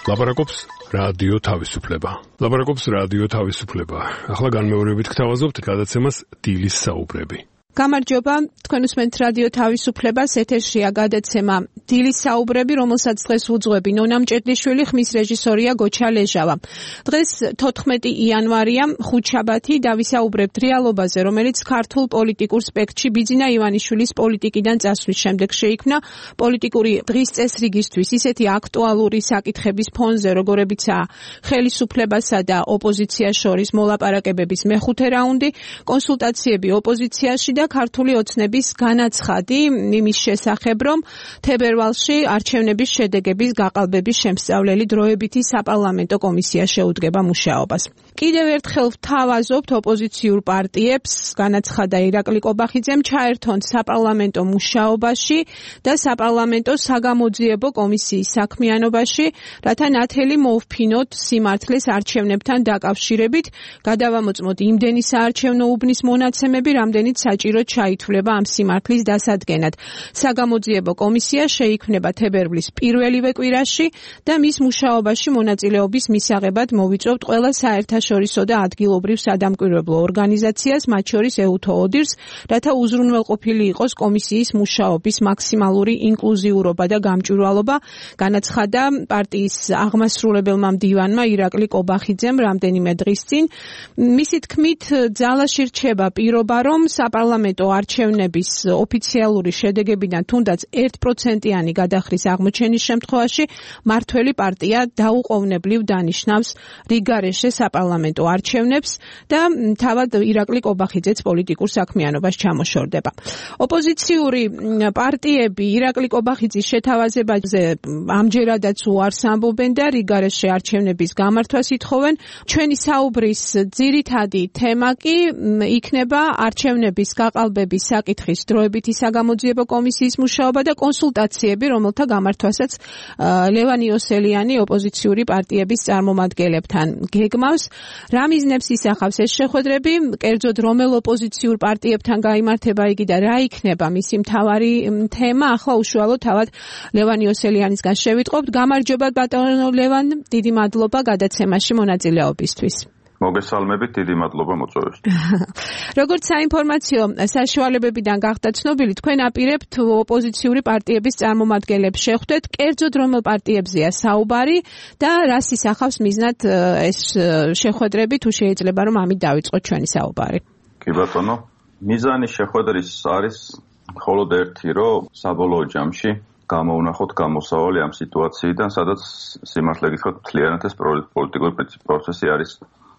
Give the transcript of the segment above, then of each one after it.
ლაპარაკობს რადიო თავისუფლება. ლაპარაკობს რადიო თავისუფლება. ახლა განმეორებით გთავაზობთ გადაცემას დილის საუბრები. გამარჯობა, თქვენ უსმენთ რადიო თავისუფლებას, ეთერშია გადაცემა დილის საუბრები, რომელსაც დღეს უძღვები ნონა მჭედლიშვილი, ხმის რეჟისორია გოჩა ლეჟავა. დღეს 14 იანვარია, ხუთშაბათი და ვისაუბრებთ რეალობაზე, რომელიც ქართულ პოლიტიკურ სპექტრში ბიძინა ივანიშვილის პოლიტიკიდან წასვლის შემდეგ შეიქმნა პოლიტიკური დღის წესრიგისთვის ისეთი აქტუალური საკითხების ფონზე, როგორებიცაა ხელისუფლებასა და ოპოზიციას შორის მოლაპარაკებების მეხუთე რაუნდი, კონსულტაციები ოპოზიციაში და ქართული ოცნების განაცხადი იმის შესახებ, რომ თებერვალში არჩევნების შედეგების გაყალბების შემსწავლელი დროებითი საპარლამენტო კომისია შეუდგება მუშაობას. კიდევ ერთხელ ვთავაზობთ ოპოზიციურ პარტიებს, განაცხადა ირაკლი კობახიძემ, ჩაერთონ საპარლამენტო მუშაობაში და საპარლამენტო საგამოძიებო კომისიის საქმიანობაში, რათა ნათელი მოვფინოთ სიმართლეს არჩევნებთან დაკავშირებით, გადავამოწმოთ იმდენი საარჩევნო უბნის მონაცემები, რამდენიც საჭირო ჩაითვლება ამ სიმართლის დასადგენად. საგამოძიებო კომისია შეიქმნება თებერვლის პირველივე კვირაში და მის მუშაობაში მონაწილეობის მისაღებად მოვიწვევთ ყველა საერთაშორისო და ადგილობრივ სადამკვირვებლო ორგანიზაციას, მათ შორის EUTHO ODIHR-ს, რათა უზრუნველყოფილი იყოს კომისიის მუშაობის მაქსიმალური ინკლუზიურობა და გამჭვირვალობა, განაცხადა პარტიის აღმასრულებელმა მდივანმა ირაკლი კობახიძემ რამდენიმე დღის წინ. მისი თქმით, ძალაში რჩება პირობა, რომ საპარლამენტო არჩევნების ოფიციალური შედეგებიდან თუნდაც 1%-იანი გადახრის აღმოჩენის შემთხვევაში მართველი პარტია დაუყოვნებლივ დანიშნავს რიგგარეშე საპარლამენტო არჩევნებს და თავად ირაკლი კობახიძეც პოლიტიკურ საქმიანობას ჩამოშორდება. ოპოზიციური პარტიები ირაკლი კობახიძის შეთავაზებაზე ამჯერადაც უარს ამბობენ და რიგგარეშე არჩევნების გამართვას ითხოვენ. ჩვენი საუბრის ძირითადი თემა კი იქნება არჩევნების გაყალბების საკითხის დროებითი საგამოძიებო კომისიის მუშაობა და კონსულტაციები, რომელთა გამართვასაც ლევან იოსელიანი ოპოზიციური პარტიების წარმომადგენლებთან გეგმავს. რა მიზნებს ისახავს ეს შეხვედრები, კერძოდ რომელ ოპოზიციურ პარტიებთან გაიმართება იგი და რა იქნება მისი მთავარი თემა, ახლა უშუალოდ თავად ლევან იოსელიანისგან შევიტყობთ. გამარჯობა ბატონო ლევან, დიდი მადლობა გადაცემაში მონაწილეობისთვის. მოგესალმებით, დიდი მადლობა მოწვევისთვის. როგორც საინფორმაციო საშუალებებიდან გახდა ცნობილი, თქვენ აპირებთ ოპოზიციური პარტიების წარმომადგენლებს შეხვდეთ, კერძოდ რომელ პარტიებზეა საუბარი და რას ისახავს მიზნად ეს შეხვედრები, თუ შეიძლება რომ ამით დავიწყოთ ჩვენი საუბარი. კი ბატონო, მიზანი შეხვედრის არის მხოლოდ ერთი, რომ საბოლოო ჯამში გამოვნახოთ გამოსავალი ამ სიტუაციიდან, სადაც სიმართლე გითხრათ, მთლიანად ეს პოლიტიკური პროცესი არის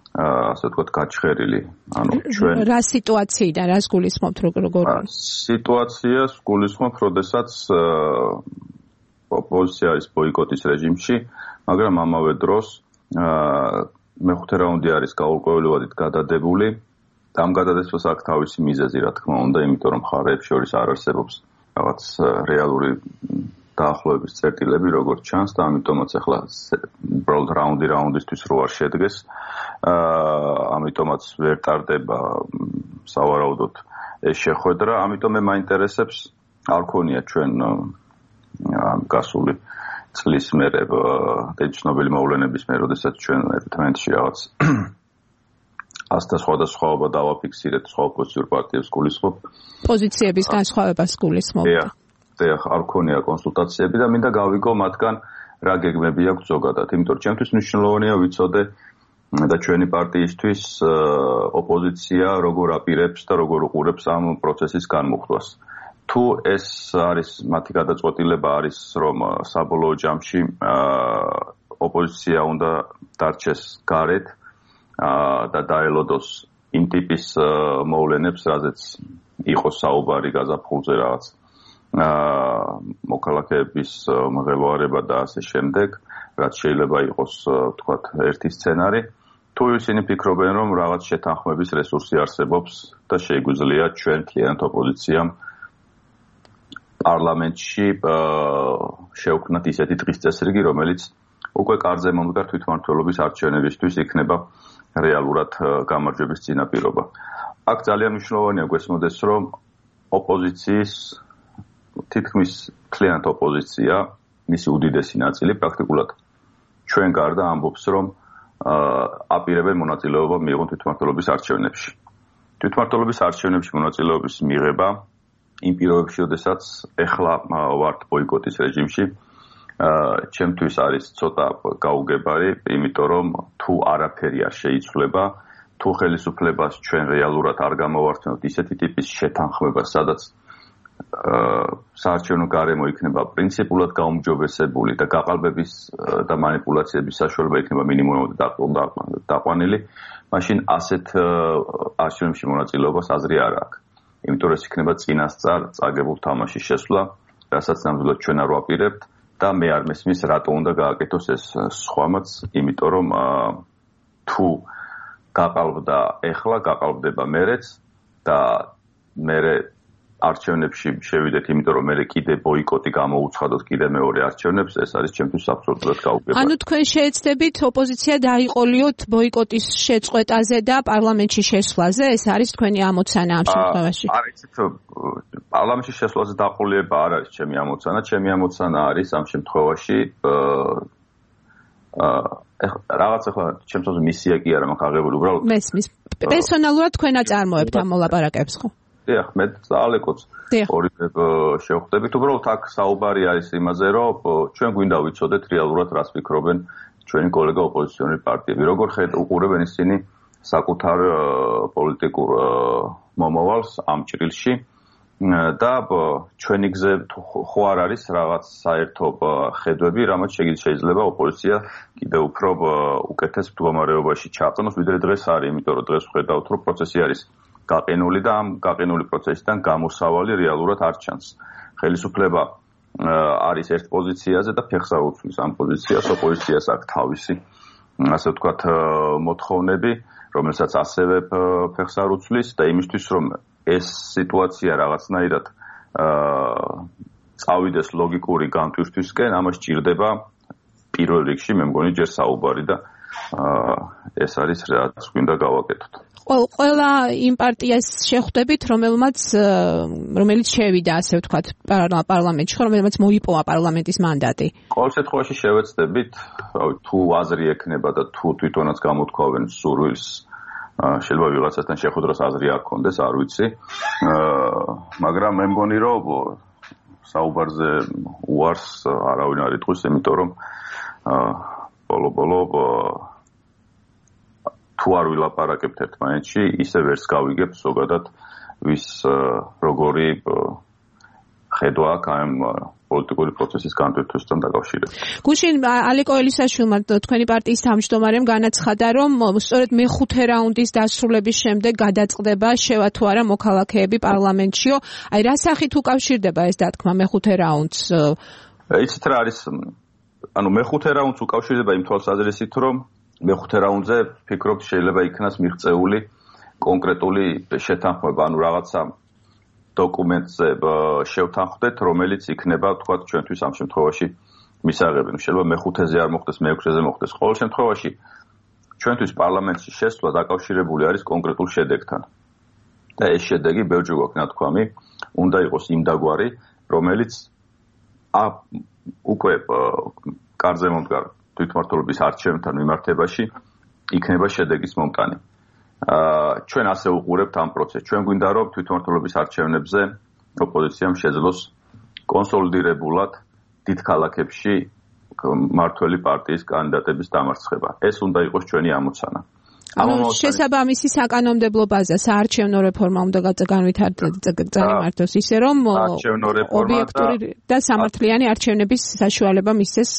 ასე ვთქვათ, გაჩხერილი. ანუ ჩვენ რა სიტუაციიდან, რას გულისხმობთ, როგორ? სიტუაციას გულისხმობ, როდესაც ოპოზიცია არის ბოიკოტის რეჟიმში, მაგრამ ამავე დროს მეხუთე რაუნდი არის გაურკვევლივად გადადებული. ამ გადადებას აქვს თავისი მიზეზი, რა თქმა უნდა, იმიტომ რომ მხარეებს შორის არ არსებობს რაღაც რეალური დაახლოების წერტილები, როგორც ჩანს და ამიტომაც ახლა უბრალოდ რაუნდისთვის რო არ შედგეს. ამიტომაც ვერ ტარდება სავარაუდოდ ეს შეხვედრა, ამიტომ მე მაინტერესებს არ ქონია ჩვენ გასული წლის მერე ცნობილი მოვლენების მერე, როდესაც ჩვენ ერთმანეთში რაღაც ასთა სხვადასხვაობა დავაფიქსირეთ სხვა ოპოზიციურ პარტიებს გულისხმობ. პოზიციების განსხვავებას გულისხმობ. არ ქონია კონსულტაციები და მინდა გავიგო მათგან რა გეგმები აქვს ზოგადად, იმიტომ რომ ჩემთვის მნიშვნელოვანია ვიცოდე და ჩვენი პარტიისთვის ოპოზიცია როგორ აპირებს და როგორ უყურებს ამ პროცესის განმუხტვას. თუ ეს არის მათი გადაწყვეტილება არის, რომ საბოლოო ჯამში ოპოზიცია უნდა დარჩეს გარეთ და დაელოდოს იმ ტიპის მოვლენებს, რაზეც იყოს საუბარი გაზაფხულზე რაღაც მოქალაქეების მღელვარება და ასე შემდეგ, რაც შეიძლება იყოს თქვათ ერთი სცენარი. თუ ისინი ფიქრობენ, რომ რაღაც შეთანხმების რესურსი არსებობს და შეგვიძლია ჩვენ მთლიანად ოპოზიციამ პარლამენტში შევქმნათ ისეთი დღის წესრიგი, რომელიც უკვე კარზე მომდგარ თვითმმართველობის არჩევნებისთვის იქნება რეალურად გამარჯვების წინაპირობა. აქ ძალიან მნიშვნელოვანია გვესმოდეს, რომ ოპოზიციის თითქმის მთლიანად ოპოზიცია, მისი უდიდესი ნაწილი პრაქტიკულად ჩვენ გარდა ამბობს, რომ აპირებენ მონაწილეობა მიიღონ თვითმმართველობის არჩევნებში. თვითმმართველობის არჩევნებში მონაწილეობის მიღება იმ პირობებში, როდესაც ეხლა ვართ ბოიკოტის რეჟიმში, ჩემთვის არის ცოტა გაუგებარი, იმიტომ რომ თუ არაფერი არ შეიცვლება, თუ ხელისუფლებას ჩვენ რეალურად არ გამოვართმევთ ისეთი ტიპის შეთანხმებას, სადაც საარჩევნო გარემო იქნება პრინციპულად გაუმჯობესებული და გაყალბების და მანიპულაციების საშუალება იქნება მინიმუმად დაყვანილი, მაშინ ასეთ არჩევნებში მონაწილეობას აზრი არ აქვს. იმიტომ რომ ეს იქნება წინასწარ წაგებულ თამაშის შესვლა, რასაც ნამდვილად ჩვენ არ ვაპირებთ და მე არ მესმის რატო უნდა გააკეთოს ეს სხვამაც, იმიტომ რომ თუ გაყალბდა ეხლა, გაყალბდება მერეც და მერე არჩევნებში შევიდეთ, იმიტომ რომ მე კიდე ბოიკოტი გამოუცხადოთ კიდე მეორე არჩევნებს, ეს არის ჩემთვის აბსოლუტურად გაუგებარი. ანუ თქვენ შეეცდებით ოპოზიცია დაიყოლიოთ ბოიკოტის შეწყვეტაზე და პარლამენტში შესვლაზე, ეს არის თქვენი ამოცანა ამ შემთხვევაში? არ იცით, პარლამენტში შესვლაზე დაყოლება არ არის ჩემი ამოცანა, ჩემი ამოცანა არის ამ შემთხვევაში რაღაც ახლა ჩემთვის მისია კი არა მაქვს აღებული, უბრალოდ მესმის. პერსონალურად თქვენ აწარმოებთ ამ მოლაპარაკებს, ხო? დიახ, მე ძალეკოც ორივე შევხვდებით, უბრალოდ აქ საუბარი არის იმაზე, რომ ჩვენ გვინდა ვიცოდეთ რეალურად რას ფიქრობენ ჩვენი კოლეგა ოპოზიციონერი პარტიები, როგორ უყურებენ ისინი საკუთარ პოლიტიკურ მომავალს ამ ჭრილში და ჩვენი გზე ხო არ არის რაღაც საერთო ხედვები, რამაც შეიძლება ოპოზიცია კიდევ უფრო უკეთეს მდგომარეობაში ჩაყნოს, ვიდრე დღეს არის, იმიტომ რომ დღეს ვხედავთ, რომ პროცესი არის გაყინული და ამ გაყინული პროცესიდან გამოსავალი რეალურად არ ჩანს. ხელისუფლება არის ერთ პოზიციაზე და ფეხს არ უცვლის ამ პოზიციას, ოპოზიციას აქვს თავისი, ასე ვთქვათ, მოთხოვნები, რომელსაც ასევე ფეხს არ უცვლის და იმისთვის, რომ ეს სიტუაცია რაღაცნაირად წავიდეს ლოგიკური განტვირთვისკენ, ამას ჭირდება პირველ რიგში, მე მგონი ჯერ საუბარი და ეს არის რაც გვინდა გავაკეთოთ. ყველა იმ პარტიას შეხვდებით, რომელიც შევიდა, ასე ვთქვათ, პარლამენტში, რომელმაც მოიპოვა პარლამენტის მანდატი. ყოველ შემთხვევაში შევეცდებით, თუ აზრი ექნება და თუ თვითონაც გამოთქვავენ სურვილს, შეიძლება ვიღაცასთან შეხვედრას აზრი არ ქონდეს, არ ვიცი. მაგრამ მე მგონი, რომ საუბარზე უარს არავინ არ იტყვის, იმიტომ რომ ბოლო-ბოლო თუ არ ვილაპარაკებთ ერთმანეთში, ისე ვერც გავიგებთ ზოგადად ვის როგორი ხედვა აქვს ამ პოლიტიკური პროცესის განტვირთვასთან დაკავშირებით. გუშინ ალიკო ელისაშვილმა თქვენი პარტიის თავმჯდომარემ განაცხადა, რომ სწორედ მეხუთე რაუნდის დასრულების შემდეგ გადაწყდება შევა თუ არა მოქალაქეები პარლამენტშიო. აი რა სახით უკავშირდება ეს დათქმა მეხუთე რაუნდს? იცით რა არის, ანუ მეხუთე რაუნდს უკავშირდება იმ თვალსაზრისით, რომ მეხუთე რაუნდზე ფიქრობთ შეიძლება იქნას მიღწეული კონკრეტული შეთანხმება, ანუ რაღაცა დოკუმენტზე შევთანხმდეთ, რომელიც იქნება, თქვათ, ჩვენთვის ამ შემთხვევაში მისაღები. შეიძლება მეხუთეზე არ მოხდეს, მეექვსეზე მოხდეს. ყოველ შემთხვევაში ჩვენთვის პარლამენტში შესვლა დაკავშირებული არის კონკრეტულ შედეგთან. და ეს შედეგი ბევრჯერ გვაქვს ნათქვამი, უნდა იყოს იმდაგვარი, რომელიც უკვე კარზე მომდგარ თვითმმართველობის არჩევნებთან მიმართებაში იქნება შედეგის მომტანი. ჩვენ ასე უყურებთ ამ პროცესს. ჩვენ გვინდა რომ თვითმმართველობის არჩევნებზე ოპოზიციამ შეძლოს კონსოლიდირებულად დიდ ქალაქებში მმართველი პარტიის კანდიდატების დამარცხება. ეს უნდა იყოს ჩვენი ამოცანა. შესაბამისი საკანონმდებლო ბაზა საარჩევნო რეფორმა უნდა წარმართოს ისე რომ ობიექტური და სამართლიანი არჩევნების საშუალება მისცეს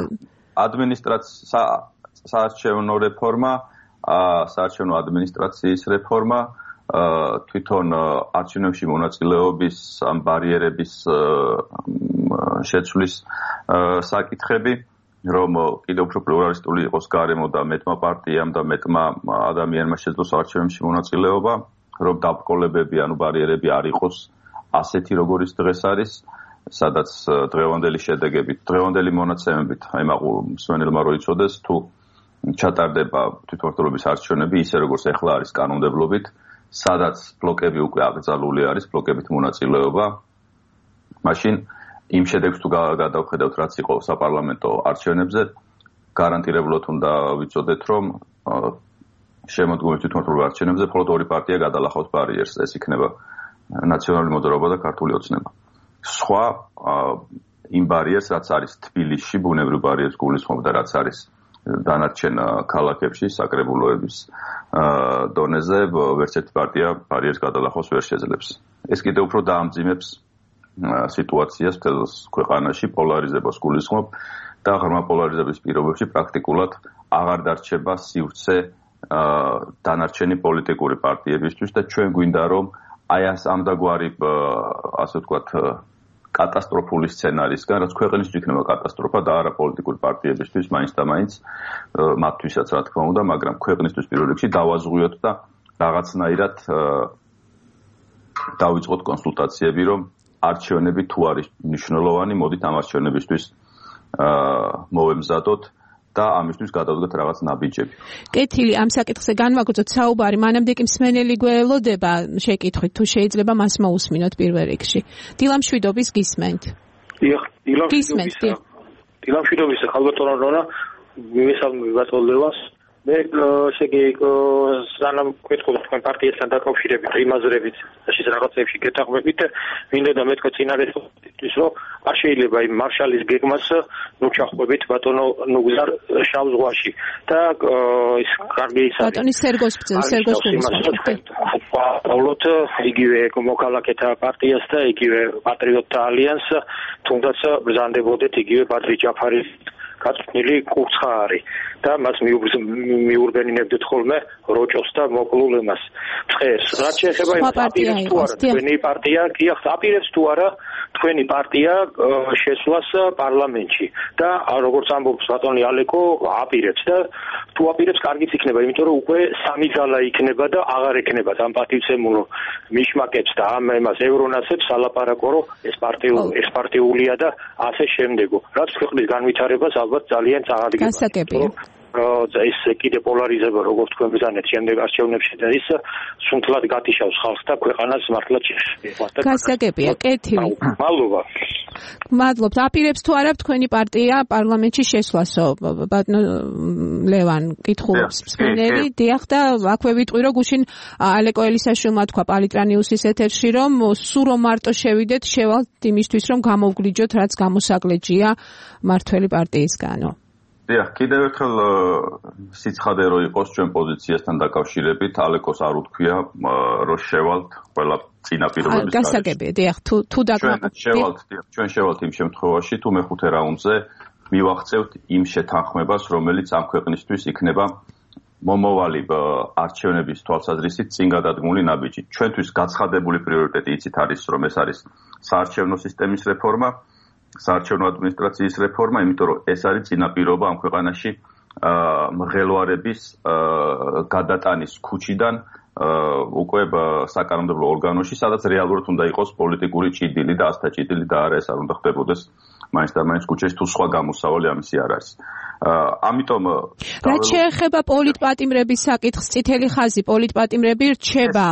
საარჩევნო რეფორმა, საარჩევნო ადმინისტრაციის რეფორმა, თვითონ არჩევნებში მონაწილეობის ამ ბარიერების შეცვლის საკითხები, რომ კიდევ უფრო პლურალისტული იყოს გარემო და მეტმა პარტიამ და მეტმა ადამიანმა შეძლოს არჩევნებში მონაწილეობა, რომ დაბრკოლებები, ანუ ბარიერები არ იყოს ასეთი, როგორიც დღეს არის, სადაც დღევანდელი შედეგებით, დღევანდელი მონაცემებით, აი მსმენელმა რო იცოდეს, თუ ჩატარდება თვითმმართველობის არჩევნები, ისე როგორც ეხლა არის კანონმდებლობით, სადაც ბლოკები უკვე აკრძალული არის, ბლოკებით მონაწილეობა, მაშინ იმ შედეგს თუ გადავხედავთ, რაც იყო საპარლამენტო არჩევნებზე, გარანტირებულად უნდა ვიცოდეთ, რომ შემოდგომით თვითმმართველ არჩევნებზე მხოლოდ ორი პარტია გადალახავს ბარიერს, ეს იქნება ნაციონალური მოძრაობა და ქართული ოცნება. სხვა იმ ბარიერს, რაც არის თბილისში, ბუნებრივ ბარიერს გულისხმობდა, რაც არის დანარჩენ ქალაქებში, საკრებულოების დონეზე, ვერც ერთი პარტია ბარიერს გადალახავს ვერ შეძლებს. ეს კიდევ უფრო დაამძიმებს სიტუაციას მთელ ქვეყანაში, პოლარიზებას გულისხმობ და ღრმა პოლარიზების პირობებში პრაქტიკულად აღარ დარჩება სივრცე დანარჩენი პოლიტიკური პარტიებისთვის და ჩვენ გვინდა რომ აი ამდაგვარი ასე ვთქვათ კატასტროფული სცენარისგან, რაც ქვეყნისთვის იქნება კატასტროფა და არა პოლიტიკური პარტიებისთვის, მაინც და მაინც მათთვისაც რა თქმა უნდა, მაგრამ ქვეყნისთვის პირველ რიგში დავაზღვიოთ და რაღაცნაირად დავიწყოთ კონსულტაციები, რომ არჩევნები თუ არის მნიშვნელოვანი, მოდით ამ არჩევნებისთვის მოვემზადოთ და ამისთვის გადავდგეთ რაღაც ნაბიჯები. კეთილი, ამ საკითხზე განვაგრძოთ საუბარი, მანამდე კი მსმენელი გვეელოდება შეკითხვით, თუ შეიძლება მას მოусმინოთ პირველ რიგში. დილამშვიდობის გისმენთ. დილამშვიდობის ხალბატონო რონა, მისალმები ბატონლევას. მე სანამ გვეთქვა თქვენ პარტიასთან დაკავშირებით იმაზრებით ის რაღაცებში გეთახმებით მინდა და მეთქვა წინარეთვის რომ არ შეიძლება იმ მარშალის გეგმას ჩახვებით ბატონო ნუგზარ შავ ზღვაში და ის კარგი ის არის ბატონი სერგოს პავლოთ იგივე მოქალაქეთა პარტიას და იგივე პატრიოტთა ალიანსს თუნდაც ბრძანდებოდეთ იგივე ბადრი ჯაფარის გაწვნილი კურცხაარი და მას მიურბენინებდეთ ხოლმე როჭოს და მოკლულ ემას მწყერს. რაც შეეხება იმ პარტიას თუ არა, თქვენი პარტია აპირებს თუ არა თქვენი პარტია შესვლას პარლამენტში და როგორც ამბობს ბატონი ალეკო აპირებს და თუ აპირებს კარგიც იქნება, იმიტომ რომ უკვე სამი ძალა იქნება და აღარ ექნება ამ პატივცემულო მიშმაკებს და ამ ემას ევრონასებს ალაპარაკო რომ ეს პარტიულია და ასე შემდეგო. რაც ქვეყნის განვითარებას ალბათ ძალიან წაღადგება. გასაგებია. ეს კიდე პოლარიზება როგორც თქვენ ბრძანეთ შემდეგ არჩევნებში და ის სუნთლად გატიშავს ხალხს და ქვეყანას მართლაც შეეხება. გასაგებია, კეთილი. მადლობა. მადლობთ. აპირებს თუ არა თქვენი პარტია პარლამენტში შესვლასო? ბატონო ლევან კითხულობს მსმენელი. დიახ და აქვე ვიტყვი რომ გუშინ ალეკო ელისაშვილმა თქვა პალიტრანიუსის ეთერში რომ სულ რომ მარტო შევიდეთ შევალთ იმისთვის რომ გამოვგლიჯოთ რაც გამოსაგლეჯია მართველი პარტიისგანო. დიახ, კიდევ ერთხელ სიცხადე რო იყოს ჩვენ პოზიციასთან დაკავშირებით, ალეკოს არ უთქვია რომ შევალთ ყველა წინა პირობების გარშემო. გასაგებია, დიახ, თუ დაგმოვიდეთ. ჩვენ შევალთ იმ შემთხვევაში, თუ მეხუთე რაუნდზე მივახცევთ იმ შეთანხმებას, რომელიც ამ ქვეყნისთვის იქნება მომავალი არჩევნების თვალსაზრისით წინ გადადგმული ნაბიჯი. ჩვენთვის გაცხადებული პრიორიტეტი იცით არის, რომ ეს არის საარჩევნო სისტემის რეფორმა, საარჩევნო ადმინისტრაციის რეფორმა, იმიტომ რომ ეს არის წინაპირობა ამ ქვეყანაში მღელვარების გადატანის ქუჩიდან უკვე საკანონმდებლო ორგანოში, სადაც რეალურად უნდა იყოს პოლიტიკური ჭიდილი და ასთა ჭიდილი და არა ეს არ უნდა ხდებოდეს მაინც და მაინც ქუჩაში თუ სხვა გამოსავალი ამისი არ არის. ამიტომ რაც შეეხება პოლიტპატიმრების საკითხს, წითელი ხაზი პოლიტპატიმრები რჩება.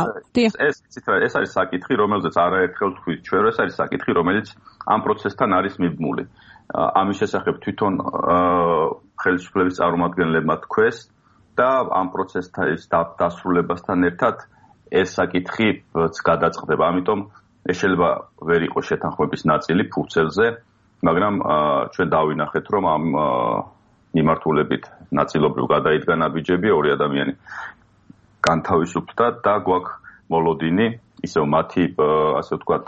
ეს არის საკითხი, რომელზეც არაერთხელ თქვით ჩვენ, ეს არის საკითხი, რომელიც ამ პროცესთან არის მიბმული. ამის შესახებ თვითონ ხელისუფლების წარმომადგენლებმა თქვეს და ამ პროცესის დასრულებასთან ერთად ეს საკითხიც გადაწყდება. ამიტომ ეს შეიძლება ვერ იყოს შეთანხმების ნაწილი ფურცელზე, მაგრამ ჩვენ დავინახეთ, რომ ამ მიმართულებით ნაწილობრივ გადაიდგა ნაბიჯები, ორი ადამიანი განთავისუფლდა და გვაქვს მოლოდინი, ისევ მათი ასე ვთქვათ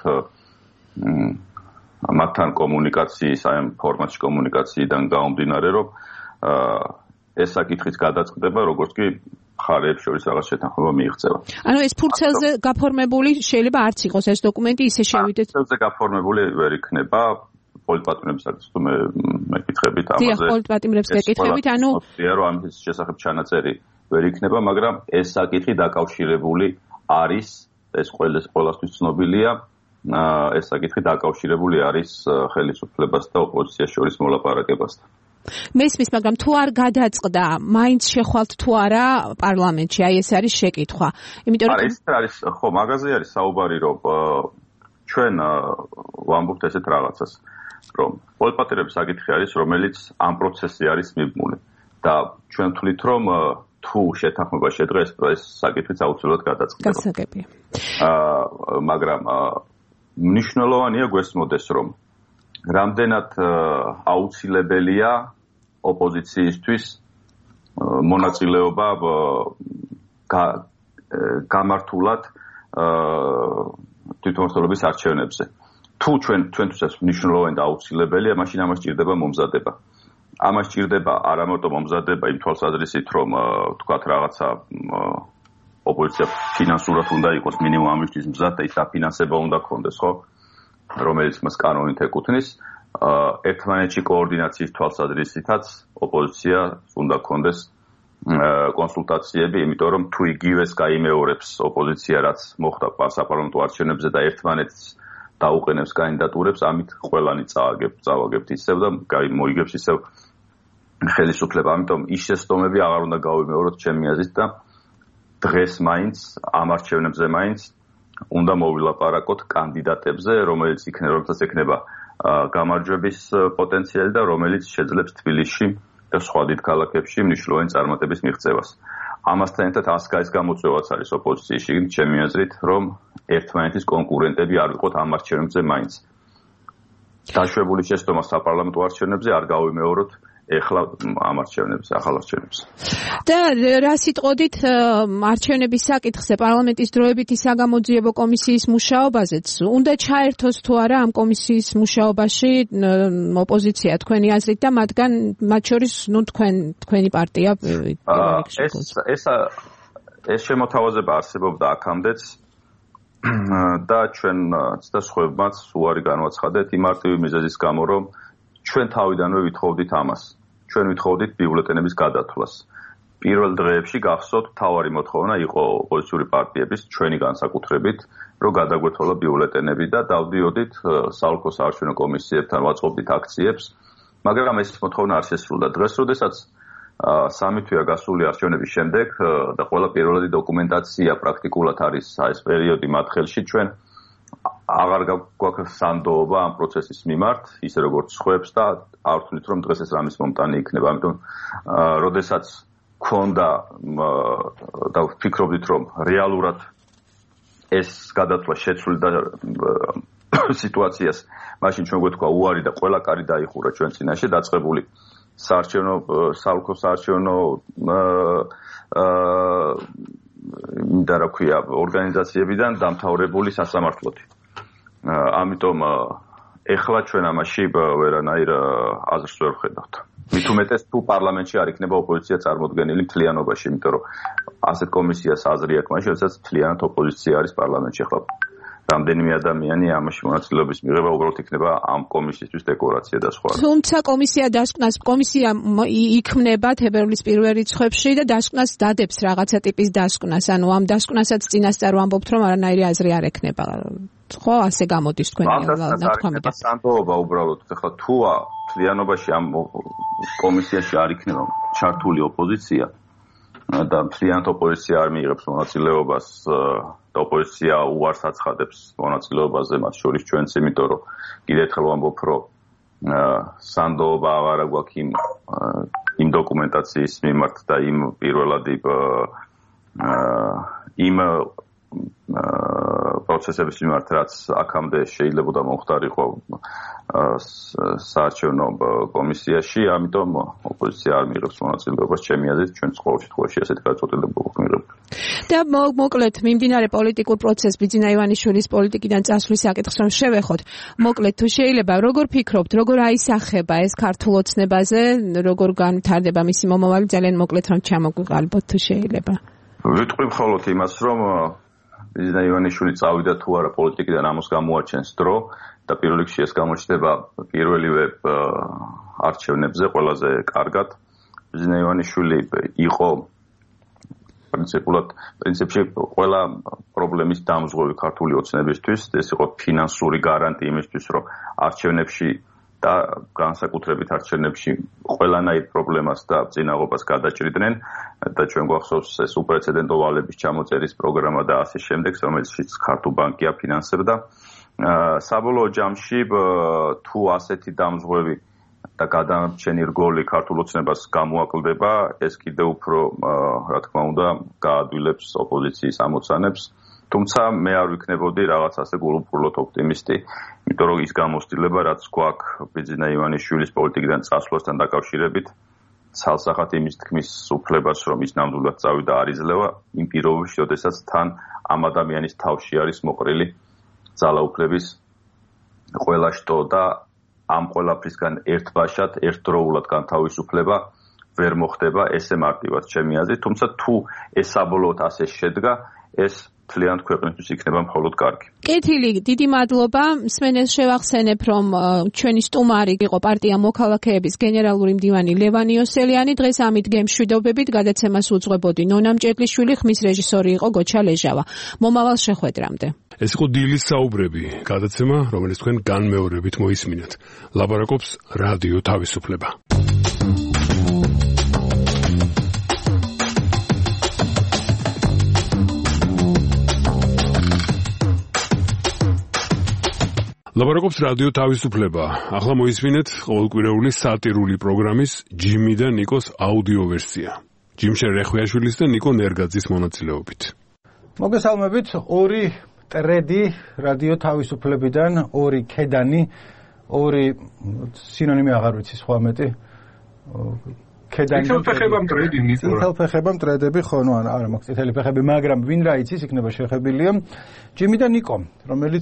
მათთან კომუნიკაციის, აი ამ ფორმატში კომუნიკაციიდან გამომდინარე, რომ ეს საკითხიც გადაწყდება, როგორც კი მხარეებს შორის რაღაც შეთანხმება მიიღწევა. ანუ ეს ფურცელზე გაფორმებული შეიძლება არც იყოს ეს დოკუმენტი, ისე შევიდეთ. ფურცელზე გაფორმებული ვერ იქნება. პოლიტპატიმრების საკითხს თუ მეკითხებით ამაზე. დიახ, პოლიტპატიმრებს მეკითხებით, ანუ რომ ამის შესახებ ჩანაწერი ვერ იქნება, მაგრამ ეს საკითხი დაკავშირებული არის, ეს ყველასთვის ცნობილია, ეს საკითხი დაკავშირებული არის ხელისუფლებას და ოპოზიციას შორის მოლაპარაკებასთან. მესმის, მაგრამ თუ არ გადაწყდა, მაინც შეხვალთ თუ არა პარლამენტში, აი ეს არის შეკითხვა. იმიტომ რომ ეს არის, ხო, მაგაზე არის საუბარი, რომ ჩვენ ვამბობთ ესეთ რაღაცას. რომ პოლიტპატიების საკითხი არის, რომელიც ამ პროცესზე არის მიბმული. და ჩვენ ვთვლით, რომ თუ შეთანხმება შედგეს, ეს საკითხიც აუცილებლად გადაწყდება. გასაგებია. მაგრამ მნიშვნელოვანია გვესმოდეს, რომ რამდენად აუცილებელია ოპოზიციისთვის მონაწილეობა გამართულად თვითმმართველობის არჩევნებზე. თუ ჩვენთვისაც მნიშვნელოვანი და აუცილებელია, მაშინ ამას ჭირდება მომზადება. ამას ჭირდება არა მარტო მომზადება იმ თვალსაზრისით, რომ თქვათ რაღაცა ოპოზიცია ფინანსურად უნდა იყოს მინიმუმ ამისთვის მზად და ის დაფინანსება უნდა ქონდეს, ხო? რომელიც მას კანონით ეკუთვნის, ერთმანეთში კოორდინაციის თვალსაზრისითაც ოპოზიცია უნდა ქონდეს კონსულტაციები, იმიტომ რომ თუ იგივეს გაიმეორებს ოპოზიცია, რაც მოხდა საპარლამენტო არჩევნებზე და ერთმანეთს დაუყენებს კანდიდატურებს, ამით ყველანი წავაგებთ ისევ და მოიგებს ისევ ხელისუფლება. ამიტომ ის შეცდომები აღარ უნდა გავიმეოროთ ჩემი აზრით და დღეს მაინც ამ არჩევნებზე მაინც უნდა მოვილაპარაკოთ კანდიდატებზე, რომელსაც ექნება გამარჯვების პოტენციალი და რომელიც შეძლებს თბილისში და სხვა დიდ ქალაქებში მნიშვნელოვანი წარმატების მიღწევას. ამასთან ერთად ასკაის გამოწვევაც არის ოპოზიციაში, ჩემი აზრით, რომ ერთმანეთის კონკურენტები არ ვიყოთ ამ არჩევნებზე მაინც. დაშვებული შეცდომა საპარლამენტო არჩევნებზე არ გავიმეოროთ ეხლა ამ არჩევნებზე, ახალ არჩევნებზე. და რა სიტყოდით არჩევნების საკითხზე პარლამენტის დროებითი საგამოძიებო კომისიის მუშაობაზეც უნდა ჩაერთოს თუ არა ამ კომისიის მუშაობაში ოპოზიცია თქვენი აზრით და მათ შორის თქვენი პარტია ეს შემოთავაზება არსებობდა აქამდეც და ჩვენ ცდასხვებმაც უარი განვაცხადეთ იმ მარტივი მიზეზის გამო, რომ ჩვენ თავიდანვე ვითხოვდით ამას. ჩვენ ვითხოვდით ბიულეტენების გადათვლას. პირველ დღეებში გახსოვთ, მთავარი მოთხოვნა იყო ოპოზიციური პარტიების, ჩვენი განსაკუთრებით, რომ გადაგვეთვალა ბიულეტენები და დავდიოდით საოლქო საარჩევნო კომისიებთან ვაწყობდით აქციებს, მაგრამ ეს მოთხოვნა არ შესრულდა. დღეს, როდესაც 3 თვეა გასული არჩევნების შემდეგ და ყველა პირველადი დოკუმენტაცია პრაქტიკულად არის ეს პერიოდი მათ ხელში, ჩვენ აღარ გვაქვს სანდოობა ამ პროცესის მიმართ, ისე როგორც ხვებს და არ ვთვლით, რომ დღეს ეს რამის მომტანი იქნება. ამიტომ, როდესაც გქონდა და ვფიქრობდით, რომ რეალურად ეს გადათვლა შეცვლიდა სიტუაციას, მაშინ ჩვენ გვეთქვა უარი და ყველა კარი დაიხურა ჩვენ წინაშე დაწყებული საოლქო საარჩევნო და რა ქვია ორგანიზაციებიდან დამთავრებული სასამართლოთი. ამიტომ ეხლა ჩვენ ამაში ვერანაირ აზრს ვერ ვხედავთ. მით უმეტეს თუ პარლამენტში არ იქნება ოპოზიცია წარმოდგენილი მთლიანობაში, იმიტომ რომ ასეთ კომისიას აზრი აქვს მაშინ, როდესაც მთლიანად ოპოზიცია არის პარლამენტში. ახლა რამდენიმე ადამიანი ამაში მონაწილეობის მიღება უბრალოდ იქნება ამ კომისიისთვის დეკორაცია და სხვა. თუმცა კომისია იქმნება თებერვლის პირველ რიცხვებში და დასკვნას დადებს რაღაცა ტიპის დასკვნას. ანუ ამ დასკვნასაც წინასწარ ვამბობთ, რომ არანაირი აზრი არ ექნება. ხო, ასე გამოდის თქვენი ნათქვამი. სანდოობა უბრალოდ ახლა თუ მთლიანობაში ამ კომისიაში არ იქნება ჩართული ოპოზიცია და მთლიანად ოპოზიცია არ მიიღებს მონაწილეობას და ოპოზიცია უარს აცხადებს მონაწილეობაზე, მათ შორის ჩვენც, იმიტომ რომ კიდევ ერთხელ ვამბობ, რომ სანდოობა აღარ გვაქვს იმ დოკუმენტაციის მიმართ და იმ პირველადი იმ პროცესების მიმართ, რაც აქამდე შეიძლება მომხდარიყო საარჩევნო კომისიაში, ამიტომ ოპოზიცია არ მიიღებს მონაწილეობას, ჩემი აზრით, ჩვენ ყოველ შემთხვევაში ასეთ გადაწყვეტილება გვაქვს მიღებული. და მოკლედ, მიმდინარე პოლიტიკურ პროცესს ბიძინა ივანიშვილის პოლიტიკიდან წასვლის საკითხს რომ შევეხოთ, მოკლედ თუ შეიძლება, როგორ ფიქრობთ, როგორ აისახება ეს ქართულ ოცნებაზე, როგორ განვითარდება მისი მომავალი, ძალიან მოკლედ რომ ჩამოგვიყალიბოთ თუ შეიძლება. ვიტყვი მხოლოდ იმას, რომ ბიძინა ივანიშვილი წავიდა თუ არა პოლიტიკიდან, ამას გამოაჩენს დრო და პირველ რიგში ეს გამოჩნდება პირველივე არჩევნებზე ყველაზე კარგად. ბიძინა ივანიშვილი იყო პრინციპში ყველა პრობლემის დამზღვევი ქართული ოცნებისთვის, ეს იყო ფინანსური გარანტია იმისთვის, რომ არჩევნებში და განსაკუთრებით არჩევნებში ყველანაირ პრობლემას და წინაღობას გადაჭრიდნენ და ჩვენ გვახსოვს ეს უპრეცედენტო ვალების ჩამოწერის პროგრამა და ასე შემდეგ, რომელშიც ქართულ ბანკი აფინანსებდა საბოლოო ჯამში თუ ასეთი დამზღვევი და გადარჩენი რგოლი ქართულ ოცნებას გამოაკლდება, ეს კიდევ უფრო, რა თქმა უნდა, გაადვილებს ოპოზიციის ამოცანებს. თუმცა მე არ ვიქნებოდი რაღაც ასე გულუბრყვილოდ ოპტიმისტი, იმიტომ რომ ის გამოცდილება, რაც გვაქვს ბიძინა ივანიშვილის პოლიტიკიდან წასვლასთან დაკავშირებით, ცალსახად იმის თქმის უფლებას, რომ ის ნამდვილად წავიდა არ იძლევა, იმ პირობებში, როდესაც თან ამ ადამიანის თავში არის მოყრილი ძალაუფლების ყველა შტო და ამ ყველაფრისგან ერთბაშად, ერთდროულად განთავისუფლება ვერ მოხდება, ესე მარტივად ჩემი აზრით, თუმცა თუ ეს საბოლოოდ ასე შედგა, ეს თლიანად ქვეყნისთვის იქნება მხოლოდ კარგი. კეთილი, დიდი მადლობა. მსმენელს შევახსენებ, რომ ჩვენი სტუმარი იყო პარტია მოქალაქეების გენერალური მდივანი ლევან იოსელიანი. დღეს ამით გემშვიდობებით გადაცემას უძღვებოდი ნონა მჭედლიშვილი, ხმის რეჟისორი იყო გოჩა ლეჟავა. მომავალ შეხვედრამდე. ეს იყო დილის საუბრები, გადაცემა, რომელიც თქვენ განმეორებით მოისმინეთ. ლაპარაკობს რადიო თავისუფლება. ლაპარაკობს რადიო თავისუფლება. ახლა მოისმინეთ ყოველკვირეული სატირული პროგრამის ჯიმი და ნიკოს აუდიო ვერსია. ჯიმშენ რეხვიაშვილის და ნიკო ნერგაძის მონაწილეობით. მოგესალმებით, ორი ტრედი რადიო თავისუფლებიდან, ორი ქედანი, ორი სინონიმი აღარ ვიცი სხვა მეტი. ქედანი წითელფეხებამ ტრედი ნიკო. წითელფეხებამ ტრედები ხო, ნუ არა მაქვს წითელი ფეხები, მაგრამ ვინ რა იცის, იქნება შეხებილია. ჯიმი და ნიკო, რომელიც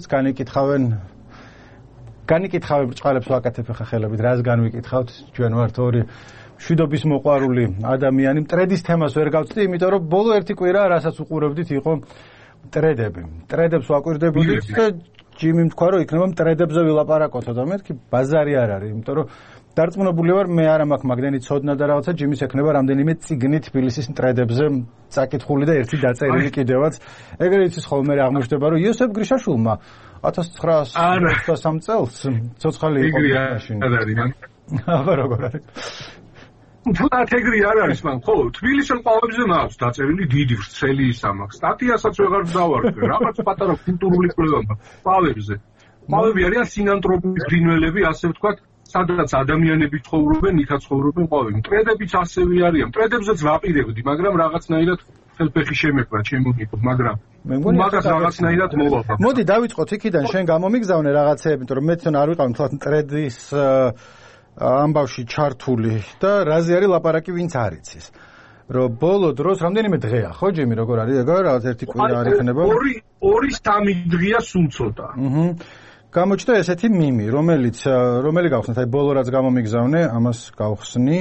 განიკითხავენ ბრჭყალებს ვაკეთებ ხა ხელებით, რას განვიკითხავთ, ჩვენ ვართ ორი მშვიდობის მოყვარული ადამიანი, ტრედის თემას ვერ გავწდი, იმიტომ რომ ბოლო ერთი კვირა რასაც უყურებდით იყო ტრედები. ტრედებს ვაკვირდებოდით და ჯიმი თქვა რომ იქნება ტრედებზე ვილაპარაკოთ და მეთქი ბაზარი არ არის, იმიტომ რომ დარწმუნებული ვარ მე არა მაქვს მაგდენი ცოდნა და რაღაცა ჯიმის ექნება რამდენიმე წიგნი თბილისის ტრედებზე წაკითხული და ერთი დაწერილი კიდევაც. ეგრე იცის ხოლმე აღმოჩნდება რომ იოსებ გრიშაშვილმა 1923 წელს ცოცხალი იყო მაშინ. აბა როგორ არის? თუნდაც ეგრე არ არის მან, ხო, თბილისელ ყავებზე მაქვს დაწერილი დიდი ვრცელი ის ამაქვს. სტატიასაც ვეღარ დავარქვე, რაღაც პატარა კულტურული პროგრამა ყავებზე. ყავები არიან სინანტროპის ფრინველები, ასე ვთქვათ, სადაც ადამიანები ცხოვრობენ, იქაც ცხოვრობენ ყავები. ტრედებიც ასევე არიან. ტრედებზეც ვაპირებდი, მაგრამ რაღაცნაირად ხელფეხი შემეყრა ჩემო ნიკო, მაგრამ მაგას რაღაცნაირად მოვახა. მოდი დავიწყოთ იქიდან, შენ გამომიგზავნე რაღაცეები, იმიტომ რომ მეც არ ვიყავ თვალ ტრედის ამბავში ჩართული და რაზე არის ლაპარაკი, ვინც არ იცის. რომ ბოლო დროს რამდენიმე დღეა, ხო ჯიმი, როგორ არის ეგ რაღაც ერთი კვირა არ იქნება? 2-3 დღეა სულ ცოტა. გამოჩნდა ესეთი მიმი, რომელი გავხსნათ, აი ბოლო რაც გამომიგზავნე, ამას გავხსნი.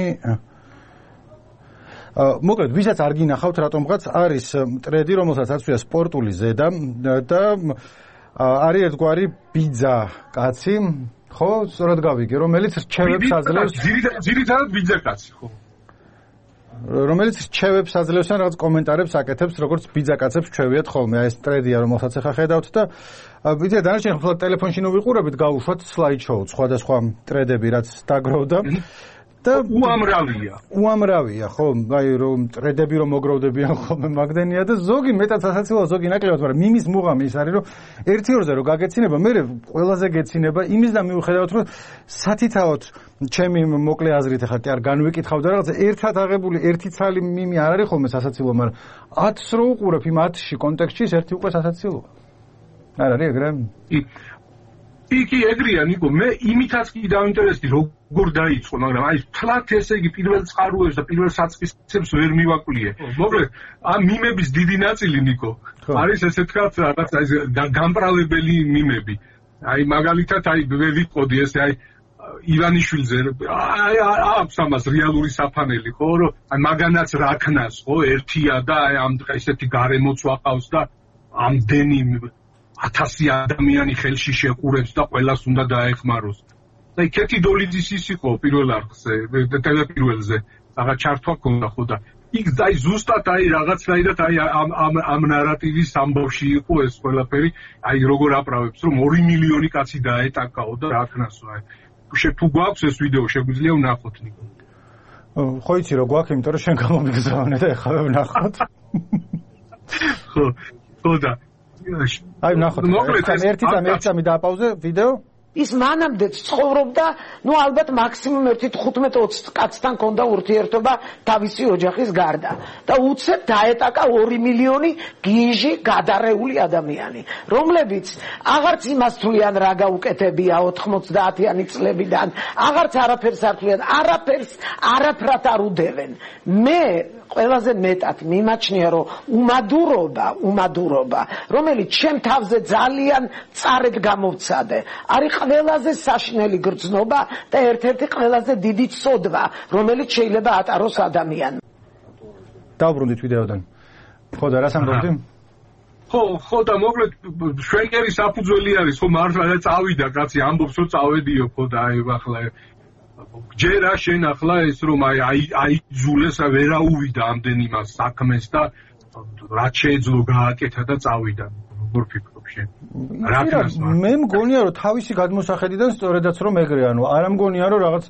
მოკლედ, ვისაც არ გინახავთ რატომღაც არის ტრედი, რომელსაც აცვია სპორტული ზედა და არის ერთგვარი ბიძა კაცი, ხო, სწორად გავიგე, რომელიც რჩევებს აძლევს. ძირითადად ბიძა კაცი, ხო. რომელიც რჩევებს აძლევს ან რაღაც კომენტარებს აკეთებს, როგორც ბიძა კაცებს რჩევიათ ხოლმე. აი ეს ტრედია, რომელსაც ახლა ხედავთ და ვიცი, დანარჩენი ხოლმე ტელეფონში ნუ ვიყურებით, გავუშვათ სლაიდ-შოუ, სხვადასხვა ტრედები, რაც დაგროვდა. და უამრავია, ხო, აი რომ ტრედები რომ მოგროვდებიან ხოლმე მაგდენია და ზოგი მეტად სასაცილოა, ზოგი ნაკლებად, მაგრამ მიმის მუღამი ის არის, რომ 1-2-ზე რომ გაგეცინება, მე ყველაზე გეცინება იმისგან მიუხედავად, რომ სათითაოდ ჩემი მოკლე აზრით ახლა კი არ განვიკითხავდა რაღაცა ერთად აღებული ერთი ცალი მიმი არ არის ხოლმე სასაცილო, მაგრამ 10-ს რო უყურებ იმ 10-ში კონტექსტში ერთი უკვე სასაცილოა. არ არის ეგრე? კი, ეგრეა ნიკო, მე იმითაც კი დავინტერესდი როგორ დაიწყო, მაგრამ აი თლათ ესე იგი პირველ წყაროებს და პირველ საწყისებს ვერ მივაკვლიე. მოკლედ, ამ მიმების დიდი ნაწილი ნიკო არის ესე თქვათ რაღაც აი გამპრალებელი მიმები. აი მაგალითად აი ვიყოდი ესე აი ივანიშვილზე აი აქვს ამას რეალური საფანელი, ხო, რომ აი მაგანაც რაქნას, ხო, ერთია და აი ამ ესეთი გარემოც ვაყავს და ამდენი 1000 ადამიანი ხელში შეყურებს და ყველას უნდა დაეხმაროს. და იქეთი დოლიძის ის იყო პირველ არხზე, ტელეპირველზე, რაღაც ჩართვა ქონდა ხო და იქ აი ზუსტად აი რაღაცნაირად აი ამ ნარატივის ამბავში იყო ეს ყველაფერი, აი როგორ აპრავებს, რომ 2 მილიონი კაცი დაეტაკაო და რა ქნასო აი. თუ გვაქვს ეს ვიდეო, შეგვიძლია ვნახოთ ნიკო. ხო იცი რომ გვაქვს, იმიტომ რომ შენ გამომიგზავნე და ეხლა ვნახოთ. ხო და აი ნახოთ ერთი წამი დააპაუზე ვიდეო ის მანამდე ცხოვრობდა, ალბათ მაქსიმუმ 1-15-20 კაცთან ჰქონდა ურთიერთობა თავისი ოჯახის გარდა და უცებ დაეტაკა 2 მილიონი გიჟი გადარეული ადამიანი, რომლებიც აღარც იმას თვლიან რა გაუკეთებია 90-იანი წლებიდან, აღარც არაფერს არ თვლიან, არაფრად არ უდევენ. მე ყველაზე მეტად მიმაჩნია, რომ უმადურობა, რომელიც ჩემ თავზე ძალიან წარედ გამოვცადე, არის ყველაზე საშინელი გრძნობა და ერთ-ერთი ყველაზე დიდი ცოდვა, რომელიც შეიძლება ატაროს ადამიანს. დავბრუნდით ვიდეოდან. ხო და რას ამბობდი? ხო და მოკლედ შვენკერი საფუძველი არის, ხო მართლა და წავიდა კაცი ამბობს რომ წავედიო, ხო და აი ახლა ჯერა შენ ახლა ეს რომ აი ზულეს ვერაუვიდა ამდენი მას საქმეს და რაც შეეძლო გააკეთა და წავიდა. როგორ ფიქრობ შენ? მე მგონია რომ თავისი გადმოსახედიდან სწორედაც რომ ეგრე, არ მგონია რომ რაღაც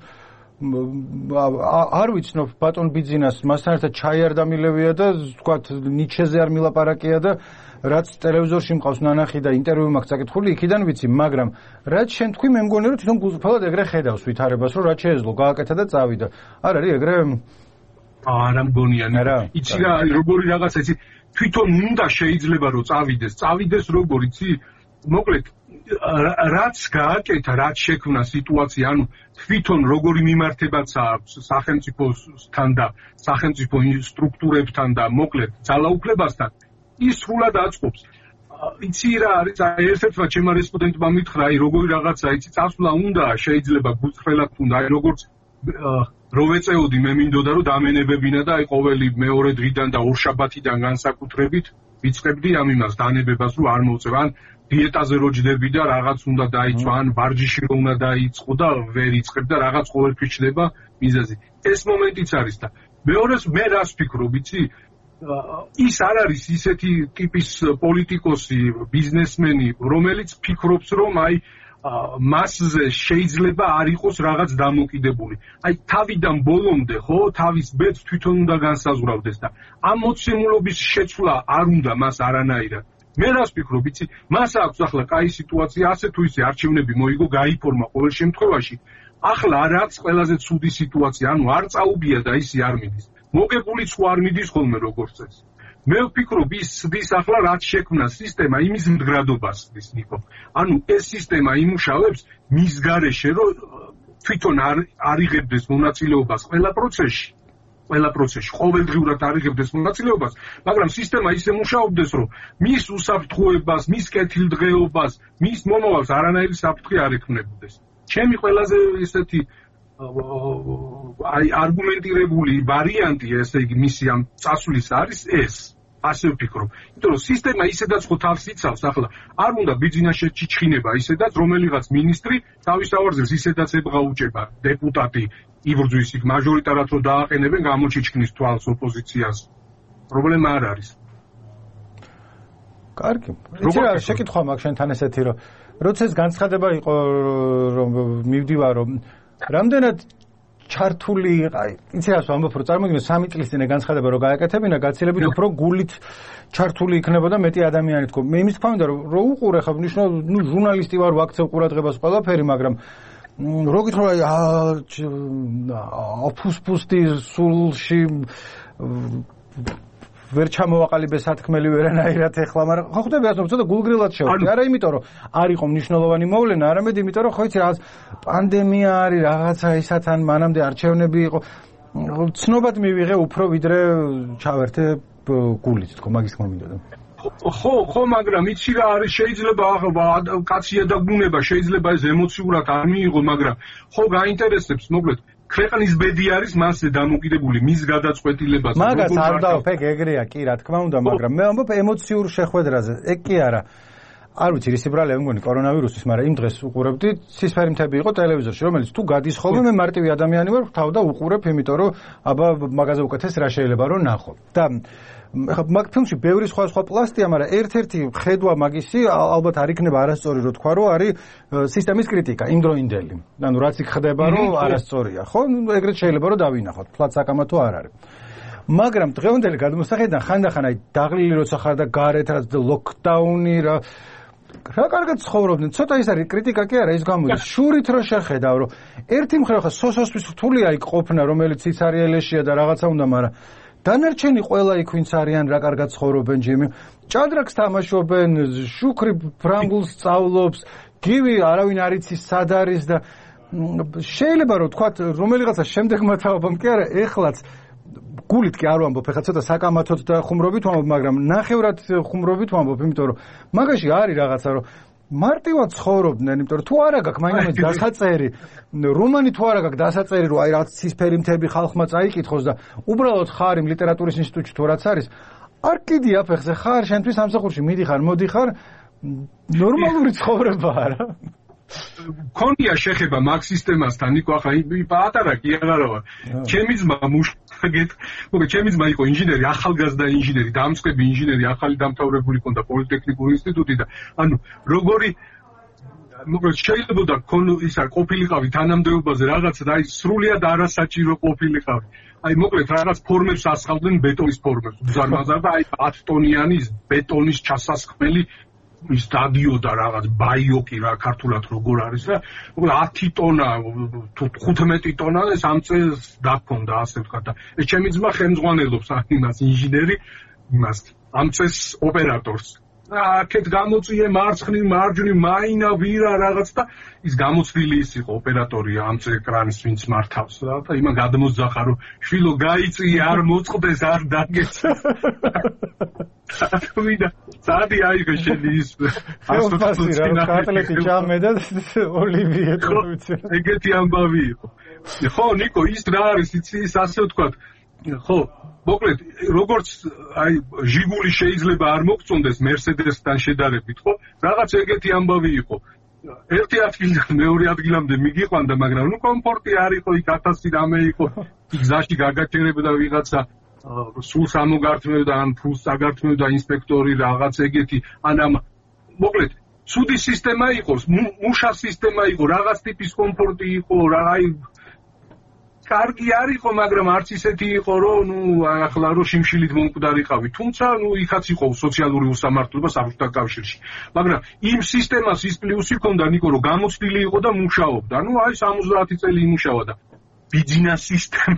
არ ვიცნობ ბატონ ბიძინას მასთან ერთად ჩაი არ დამილევია და ვთქვათ ნიჩეზე არ მილაპარაკია და რაც ტელევიზორში მყავს ნანახი და ინტერვიუ მაქვს წაკითხული იქიდან ვიცი, მაგრამ რაც შენ თქვი მე მგონია რომ თვითონ გულწრფელად ეგრე ხედავს ვითარებას რომ რაც შეეძლო გააკეთა და წავიდა. არ არის ეგრე? არა მგონია. იცი რა როგორი რაღაცა იცი თვითონ უნდა შეიძლება რომ წავიდეს როგორ იცი მოკლედ რაც გააკეთა, რაც შექმნა სიტუაცია, თვითონ როგორი მიმართებაც აქვს სახელმწიფოსთან და სახელმწიფო სტრუქტურებთან და მოკლედ ძალაუფლებასთან, ის სრულად აწყობს. იცი რა არის, ერთ-ერთმა ჩემმა რესპონდენტმა მითხრა, როგორი რაღაცა, იცი წასვლა უნდა, შეიძლება გულწრფელად უნდა, როგორც რო ვეწეოდი მე მინდოდა რომ დამენებებინა და ყოველი მეორე დღიდან და ორშაბათიდან განსაკუთრებით ვიწყებდი ამ იმას დანებებას რომ არ მოვწევ, ან დიეტაზე რო ჯდები და რაღაც უნდა დაიცვა, ან ვარჯიში რო უნდა დაიწყო და ვერ იწყებ და რაღაც ყოველთვის ჩდება მიზეზი. ეს მომენტიც არის და მეორეს მე რას ვფიქრობ, იცი ის არ არის ისეთი ტიპის პოლიტიკოსი, ბიზნესმენი, რომელიც ფიქრობს რომ აი მასზე შეიძლება არ იყოს რაღაც დამოკიდებული. აი თავიდან ბოლომდე ხო თავის ბედს თვითონ უნდა განსაზღვრავდეს და ამ მოცემულობის შეცვლა არ უნდა მას არანაირად. მე რას ვფიქრობ, იცი, მას აქვს ახლა კაი სიტუაცია, ასე თუ ისე არჩევნები მოიგო, გაიფორმა ყოველ შემთხვევაში. ახლა რაც ყველაზე ცუდი სიტუაცია, არ წაუბია და ისი არ მიდის. მოგებულიც ხო არ მიდის ხოლმე როგორც წესი. მე ვფიქრობ ის ცდის ახლა რაც შექმნა სისტემა იმის მდგრადობას ცდის ნიკო. ეს სისტემა იმუშავებს მის გარეშე რომ თვითონ არ იღებდეს მონაწილეობას ყველა პროცესში ყოველდღიურად არ იღებდეს მონაწილეობას, მაგრამ სისტემა ისე მუშაობდეს რომ მის უსაფრთხოებას, მის კეთილდღეობას, მის მომავალს არანაირი საფრთხე არ ექმნებოდეს. ჩემი ყველაზე ესეთი აი არგუმენტირებული ვარიანტი ესე იგი მისი ამ წასვლის არის ეს. ასე ვფიქრობ. იმიტომ რომ სისტემა ისედაც ხო თავს იცავს ახლა. არ უნდა ბიძინაში ჩიჩხინება ისედაც რომელიღაც მინისტრი თავის ავარზეს ისედაც ებღაუჭება დეპუტატი იბრძვის იქ მაჟორიტარად რო დააყენებენ გამოჩიჩქნის თვალს ოპოზიციას. პრობლემა არ არის. კარგი. იცი რა შეკითხვა მაქვს შენთან ესეთი რომ როცა ეს განცხადება იყო რომ მივდივარ რომ რამდენად ჩართული, იცი რას ვამბობ, რომ წარმოგიდგენთ 3 წლის წინ განცხადება რომ გააკეთებინა, გაცილებით უფრო გულით ჩართული იქნებოდა მეტი ადამიანი თქო. მე იმის თქმა უნდა რომ უყურე ხა ჟურნალისტი ვარ, ვაქცევ ყურადღებას ყველაფერი, მაგრამ რო გითხრა აფუსფუსტი სულში ვერ ჩამოვაყალიბე სათქმელი ვერანაირად ეხლა, მაგრამ ხო ხვდები ასე ცოტა გულგრილად შევხვდი. არა იმიტომ რომ არ იყო მნიშვნელოვანი მოვლენა, არამედ იმიტომ რომ ხო იცი რაღაც პანდემია არის, რაღაცა ისათან მანამდე არჩევნები იყო. ცნობად მივიღე უფრო ვიდრე ჩავერთე გულით, თქო, მაგის თქმა მინდოდა. ხო, მაგრამ იცი რა არის, შეიძლება კაცია და გუნება, შეიძლება ეს ემოციურად არ მიიღო, მაგრამ ხო გაინტერესებს, მოკლედ ქვეყნის ბედი არის მასზე დამოკიდებული მის გადაწყვეტილებაზე. მაგას არ დავფიქრ, ეგრეა, კი რა თქმა უნდა, მაგრამ მე ვამბობ ემოციურ შეხვედრაზე. ეგ კი არა. არ ვიცი, რის ბრალია მგონი კორონავირუსის, მაგრამ იმ დღეს უყურებდი, ცისფერი მთები იყო ტელევიზორში, რომელიც თუ გადის ხოლმე, მე მარტივი ადამიანი ვარ, ვთავ და უყურებ, იმიტომ რომ აბა მაგაზე უკეთეს რა შეიძლება რომ ნახო. და მაგ ფილმში ბევრი სხვა პლასტია, მაგრამ ერთ-ერთი ხედვა მაგისი ალბათ არ იქნება არასწორი რო თქვა, რომ არის სისტემის კრიტიკა, იმდროინდელი. ანუ რაც იქ ხდება, რომ არასწორია, ხო? ეგრეთ შეიძლება რომ დავინახოთ, ფლაც საკამათო არ არის. მაგრამ დღევანდელი გადმოსახედიდან ხანდახან აი დაღლილი როცა ხარ და გარეთ რაც ლოკდაუნი რა კარგად ცხოვრობდნენ. ცოტა ის არის კრიტიკა კი არა, ის გამოდის. შურით რო შეხედავ, რომ ერთი მხრივ ხა სოსოსთვის რთულია იქ ყოფნა, რომელიც იცარიელეშია და რაღაცა უნდა, მაგრამ დანარჩენი ყველა იქ ვინც არიან, რა კარგად ცხოვრობენ ჯიმი. ჭადრაკს თამაშობენ, შუქრი ფრანგულს სწავლობს, გივი არავინ არ იცის სად არის და შეიძლება რომ თქვა რომელიღაცა შემდეგმა თაობამ კი არა, ეხლაც გულით კი არ ვამბობ, ეხლა ცოტა საკამათოდ და ხუმრობით ვამბობ, მაგრამ ნახევრად ხუმრობით ვამბობ, იმიტომ რომ მაგაში არის რაღაცა, რომ მარტივად ცხოვრობდნენ, იმიტომ რომ თუ არა გაქვს მაინც დასაწერი, რომანი თუ არა გაქვს დასაწერი, რომ აი რაღაც ცისფერი მთები ხალხმა წაიკითხოს და უბრალოდ ხარ იმ ლიტერატურის ინსტიტუტში თუ რაც არის, არ კიდი აფეხზე ხარ, შენთვის სამსახურში მიდიხარ, მოდიხარ, ნორმალური ცხოვრებაა რა. ქონია შეხება მაგ სისტემასთან, ნიკო, ახლა პატარა კი აღარა ვარ. ჩემი ძმა მოგე ჩემი ძმა იყო ინჟინერი, ახალგაზრდა ინჟინერი, დამწყები ინჟინერი, ახალი დამთავრებული ჰქონდა პოლიტექნიკური ინსტიტუტი და ანუ როგორი მოგე შეიძლება ის არ ყოფილიყავი თანამდებობაზე რაღაც და აი სრულიად არასაჭირო ყოფილიყავი. აი მოკლედ რაღაც ფორმებს ასხავდნენ ბეტონის ფორმებს. უზარმაზარ და აი 10 ტონიანი ბეტონის ჩასასხმელი ის დადიოდა რაღაც ბაიოკი რა ქართულად როგორ არის და 10 ტონა თუ 15 ტონა ეს ამ წელს დაქონდა ასე ვთქვა და ეს ჩემი ძმა ხელმძღვანელობს იმას ინჟინერი იმას ამ წელს ოპერატორს აქეთ გამოწიე მარცხნივ მარჯვნივ მაინა ვირა რაღაც და ის გამოცდილი ის იყო ოპერატორი ამ წელ ეკრანის ვინც მართავს და იმან გადმოსძახა რომ შვილო გაიწიე არ მოწყდეს არ დაგეცა ვიდა სადი აიღე შენი ის ასოციაცია რა კატლეტი ჭამე და ოლივიე თვითი ეგეთი ამბავი იყო ხო ნიკო ის რა არის იცი ის ასე ვთქვა ხო მოკლედ როგორც აი ჟიგული შეიძლება არ მოგწონდეს მერსედესთან შედარებით ხო რაღაც ეგეთი ამბავი იყო ერთი ადგილიდან მეორე ადგილამდე მიგიყვანდა მაგრამ ნუ კომფორტი არ იყო იქ 1000 რამე იყო გზაში გაგაჩერებდა ვიღაცა სულს ამოგართმევდა ან ფულს აგართმევდა ინსპექტორი რაღაც ეგეთი ან მოკლედ ცუდი სისტემა იყო მუშა სისტემა იყო რაღაც ტიპის კომფორტი იყო რა აი კარგი არ იყო, მაგრამ არც ისეთი იყო, რომ ნუ ახლა რომ შიმშილით მომკვდარიყავი. თუმცა ნუ იქაც იყო სოციალური უსამართლობა საბჭოთა კავშირში. მაგრამ იმ სისტემას ის პლუსი ჰქონდა, ნიკო, რომ გამოცდილი იყო და მუშაობდა. ნუ აი 70 წელი იმუშავა და ბიზნეს სისტემა.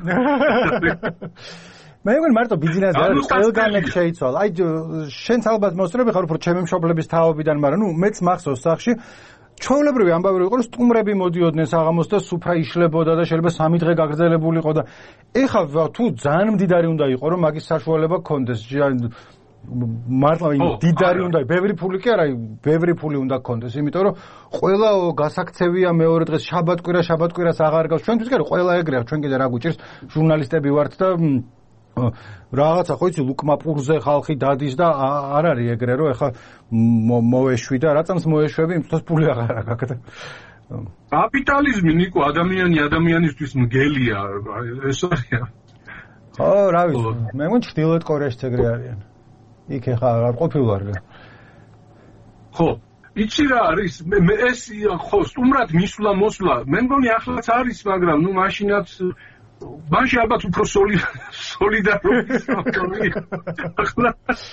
მე მგონი მარტო ბიზნესი არ ყველგან შეიცვალა. აი შენც ალბათ მოსწრები ხარ უფრო ჩემი მშობლების თაობიდან, მაგრამ ნუ მეც მახსოვს სახში ჩვეულებრივი ამბავი იყო, რომ სტუმრები მოდიოდნენ საღამოს და სუფრა იშლებოდა და შეიძლება 3 დღე გაგრძელებულიყო და ეხლა თუ ძალიან მდიდარი უნდა იყო, რომ მაგის საშუალება გქონდეს. მართლა მდიდარი უნდა, ბევრი ფული კი არა, ბევრი ფული უნდა გქონდეს, იმიტომ რომ ყველა გასაქცევია მეორე დღეს შაბათ-კვირას აღარ გავს. ჩვენთვის კი არა, ყველა ეგრეა, ჩვენ კიდე რა გვიჭირს, ჟურნალისტები ვართ და რაღაცა ხო იცი ლუკმაპურზე ხალხი დადის და არ არის ეგრე რომ ეხა მოეშვი და რატომს მოეშვები იმისთვის ფული აღარ აქვს და კაპიტალიზმი ნიკო ადამიანისთვის მგელია ეს არის ხო რა ვიცი მე მგონი ჩრდილოეთ კორეაშიც ეგრე არიან იქ ეხა აღარ ყოფილვარ ხო იცი რა არის მე ეს ხო სტუმრად მისვლა მოსვლა მე მგონი ახლაც არის მაგრამ ნუ მაშინაც ბანში ალბათ უფრო სოლიდარობის ამბავი ახლა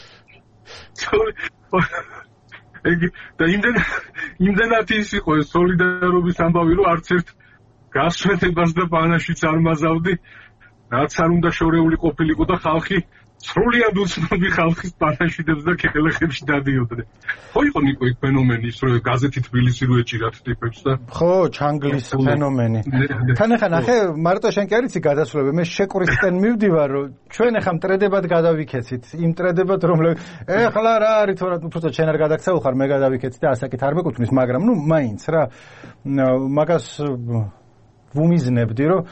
და იმდენად ის იყო სოლიდარობის ამბავი რომ არც ერთ გასვეთებას და ბანაშიც არ მაზავდი რაც არ უნდა შორეული ყოფილიყო და ხალხი სრულიად უცნობი ხალხის ბანაშიდებს და კელეხებში დადიოდნენ. ხო იყო ნიკო იქ ფენომენი ის რომ გაზეთი თბილისი რო ეჭირათ ტიპებს და ხო ჩანგლის ფენომენი. თან ახლა ნახე მარტო შენ კი არ იცი გადასვლები მე შეკვრისკენ მივდივარ რომ ჩვენ ახლა მტრედებად გადავიქეცით იმ მტრედებად რომლებიც ეხლა რა არის თორე უფრო შენ არ გადაგცეულ ხარ მე გადავიქეცი და ასაკით არ მეკუთვნის მაგრამ ნუ მაინც რა მაგას ვუმიზნებდი რომ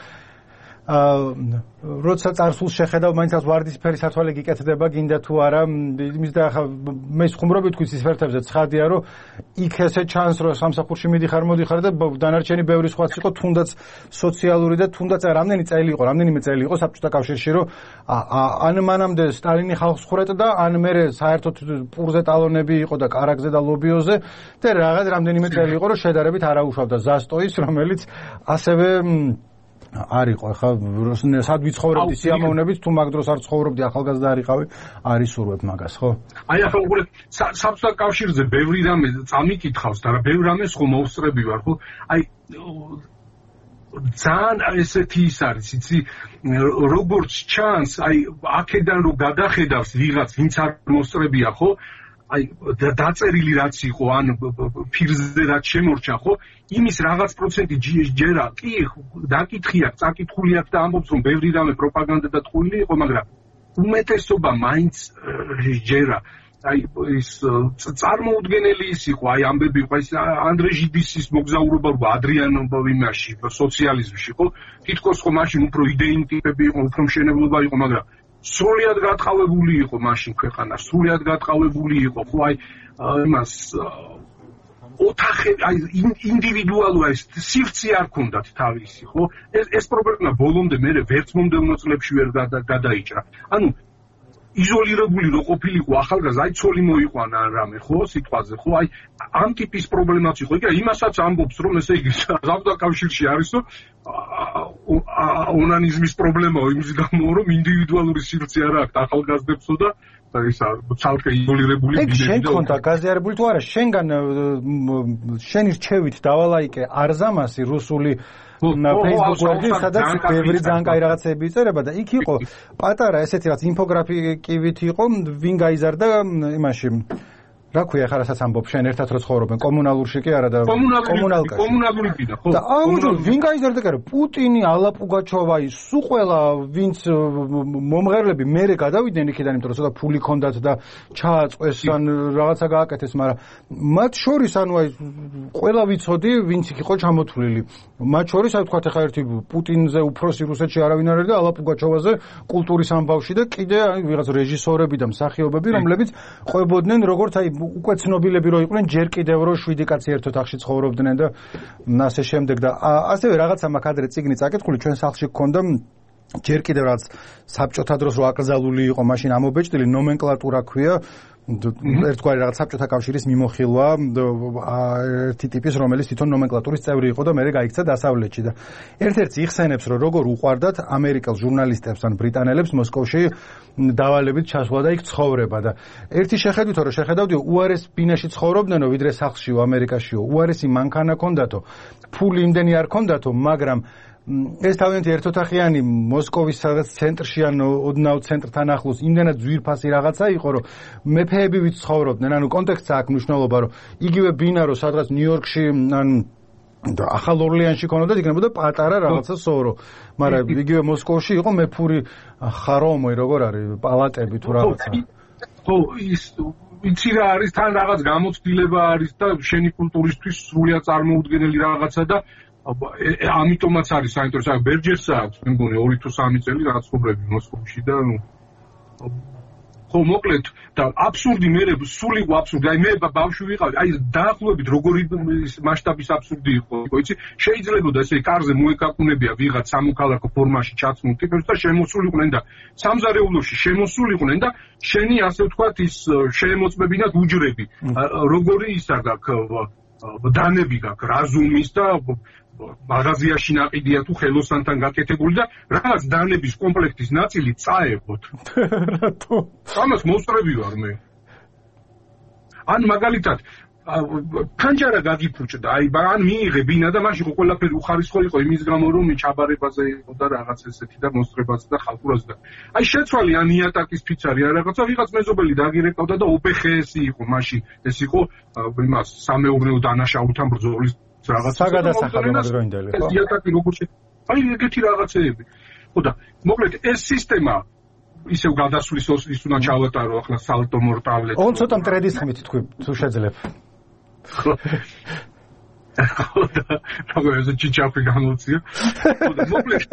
როცა წარსულს შეხედავ მაინც ვარდისფერი სათვალე გიკეთდება გინდა თუ არა იმის და ახლა მე ხუმრობით თქვის ის ვერთებზე ცხადია რომ იქ ესე ჩანს რომ სამსახურში მოდიხარ და დანარჩენი ბევრი სხვაც იყო თუნდაც სოციალური და თუნდაც რამდენიმე წელი იყო საბჭოთა კავშირში რომ ან მანამდე სტალინი ხალხს ხურეტდა ან მე საერთოდ პურზე ტალონები იყო და კარაგზე და ლობიოზე და რაღაცა რამდენიმე წელი იყო რომ შედარებით არაუშვავდა ზასტოის რომელიც ასევე არ იყო ხა სად ვიცხოვრებდი სიამოვნებით თუ მაგ დროს არ ცხოვრობდი ახალგაზრდა არ იყავი არ ისურვებ მაგას ხო აი ახლა უყურე საბჭოთა კავშირზე ბევრი რამე წამიკითხავს და ბევრ რამეს ხო მოუსწრები ვარ ხო აი ძალიან ესეთი ის არის იცი როგორც ჩანს აი აქედან რო გადახედავს ვიღაც ვინც არ მოსწრებია ხო აი დაწერილი რაც იყო ან ფირზე რაც შემორჩა ხო იმის რაღაც პროცენტი ჯერა კი დაკითხია წაკითხული აქვს და ამბობს რომ ბევრი რამე პროპაგანდა და თხული იყო მაგრამ უმეტესობა მაინც ჯერა აი ის წარმოუდგენელი ის იყო აი ამბები იყო ის ანდრე ჟიდისის მოგზაურობა ადრიან იმაში სოციალიზმში ხო თითქოს ხო მაშინ უფრო იდეიანი ტიპები იყო უფრო მშენებლობა იყო მაგრამ სრულად გატყავებული იყო მაშინ ქვეყანა სრულად გატყავებული იყო ხო აი იმას ოთახე აი ინდივიდუალურ აი სივრცე არ ქონდათ თავისი ხო ეს პრობლემა ბოლომდე მე ვერც მომდევნო წლებში ვერ გადაიჭრა ანუ იზოლირებული რო ყოფილიყო ახალგაზრდა აი ცოლი მოიყვანა რამე ხო სიტყვაზე ხო აი ამ ტიპის პრობლემაც იყო იგი იმასაც ამბობს რომ ესე იგი საბჭოთა კავშირში არისო ონანიზმის პრობლემაა იმის გამო რომ ინდივიდუალური სივრცე არ აქვს ახალგაზრდებსო და ისა ცალკე იზოლირებული ბინები და შენ კონტა გაზიარებული თუ არა შენგან შენი რჩევით დავალაიკე არზამასი რუსული Facebook-ზე სადაც ბევრი ძალიან კაი რაღაცები იწერება და იქ იყო პატარა ესეთი რაღაც ინფოგრაფიკივით იყო ვინ გაიზარდა იმაში რა ქვია ხა რასაც ამბობ შენ ერთად რო ცხოვრობენ კომუნალურში კი არა და კომუნალური კიდე ხო და ამიტომ ვინ გაიზარდა კი არა პუტინი ალა პუგაჩოვაი სულ ყველა ვინც მომღერლები მერე გადავიდნენ იქიდან იმიტომ რომ ცოტა ფული ქონდათ და ჩააწყვეს ან რაღაცა გააკეთეს მაგრამ მათ შორის ანუ აი ყველა ვიცოდი ვინც იქ იყო ჩამოთვლილი მათ შორის აი თქვათ ახლა ერთი პუტინზე უფროსი რუსეთში არავინ არ არის და ალა პუგაჩოვაზე კულტურის ამბავში და კიდე აი ვიღაც რეჟისორები და მსახიობები რომლებიც ყვებოდნენ როგორც აი უკვე ცნობილები რო იყვნენ ჯერ კიდევ რო 7 კაცი ერთ ოთახში ცხოვრობდნენ და ასე შემდეგ და ასევე რაღაცა მაგ ადრე წიგნი წაკითხული ჩვენ სახლში გქონდა ჯერ კიდევ რაღაც საბჭოთა დროს რო აკრძალული იყო მაშინ ამობეჭდილი ნომენკლატურა ქვია ერთგვარი რაღაც საბჭოთა კავშირის მიმოხილვა ერთი ტიპის რომელიც თვითონ ნომენკლატურის წევრი იყო და მერე გაიქცა დასავლეთში და ერთ-ერთი იხსენებს რომ როგორ უყვარდათ ამერიკელ ჟურნალისტებს ან ბრიტანელებს მოსკოვში დავალებით ჩასვლა და იქ ცხოვრება და ერთი შეხედვითო რომ შეხედავდიო უარეს ბინაში ცხოვრობდნენო ვიდრე სახლშიო ამერიკაშიო უარესი მანქანა ქონდათო ფული იმდენი არ ქონდათო მაგრამ ეს თავიანთი ერთოთახიანი მოსკოვის სადაც ცენტრში ან ოდნავ ცენტრთან ახლოს იმდენად ძვირფასი რაღაცა იყო რომ მეფეები ვით ცხოვრობდნენ ანუ კონტექსტს აქვს მნიშვნელობა რომ იგივე ბინა რომ სადღაც ნიუ-იორკში ან ახალ ორლეანში ქონოდა იქნებოდა პატარა რაღაცა სორო მაგრამ იგივე მოსკოვში იყო მეფური ხარომი როგორ არის პალატები თუ რაღაცა ხო ის იცი რა არის თან რაღაც გამოცდილება არის და შენი კულტურისთვის სრულიად წარმოუდგენელი რაღაცა და ამიტომაც არის საინტერესო ბერჯერსა აქვს მე მგონი 2 თუ 3 წელი რაღაც ხობრები მოსკოვში და ხო მოკლედ და აბსურდი მე სული აბსურდი აი მე ბავშვი ვიყავი აი დაახლოებით როგორი მასშტაბის აბსურდი იყო იცი შეიძლებოდა ესე კარზე მოეკაკუნებია ვიღაც სამოქალაქო ფორმაში ჩაცმულ ტიპებს და შემოსულიყვნენ და სამზარეულოში შემოსულიყვნენ და შენი ასე ვთქვათ ის შეემოწმებინათ უჯრები როგორი ისა გაქვს დანები გაქვს რაზუმის და მაღაზიაში ნაყიდია თუ ხელოსანთან გაკეთებული და რაღაც დანების კომპლექტის ნაწილი წაეღოთ. რატო? ამას მოსწრები ვარ მე. ან მაგალითად ფანჯარა გაგიფუჭდა, აი ან მიიღე ბინა და მაშინ ყველაფერი უხარისხო იყო იმის გამო რომ ჩაბარებაზე იყო და რაღაც ესეთი და მოსწრებაზე და ხალხურაზე და აი შეცვალი ან იატაკის ფიცარი ან რაღაცა ვიღაც მეზობელი დაგირეკავდა და ოპეხესი იყო მაშინ ეს იყო იმას სამეურნეო დანაშაულთან ბრძოლის რაღაც საგადასახადო დროინდელი ხო? იატაკი როგორ აი ეგეთი რაღაცეები. ხო და მოკლედ ეს სისტემა ისევ გადასვლის ის უნდა ჩავატარო ახლა სალტო მორტალე. ოღონდ ცოტა მტრედის ხმით თქვი თუ შეძლებ. ხო და როგორ ეს ჩიჩაფი გამოცია. ხო და მოკლედ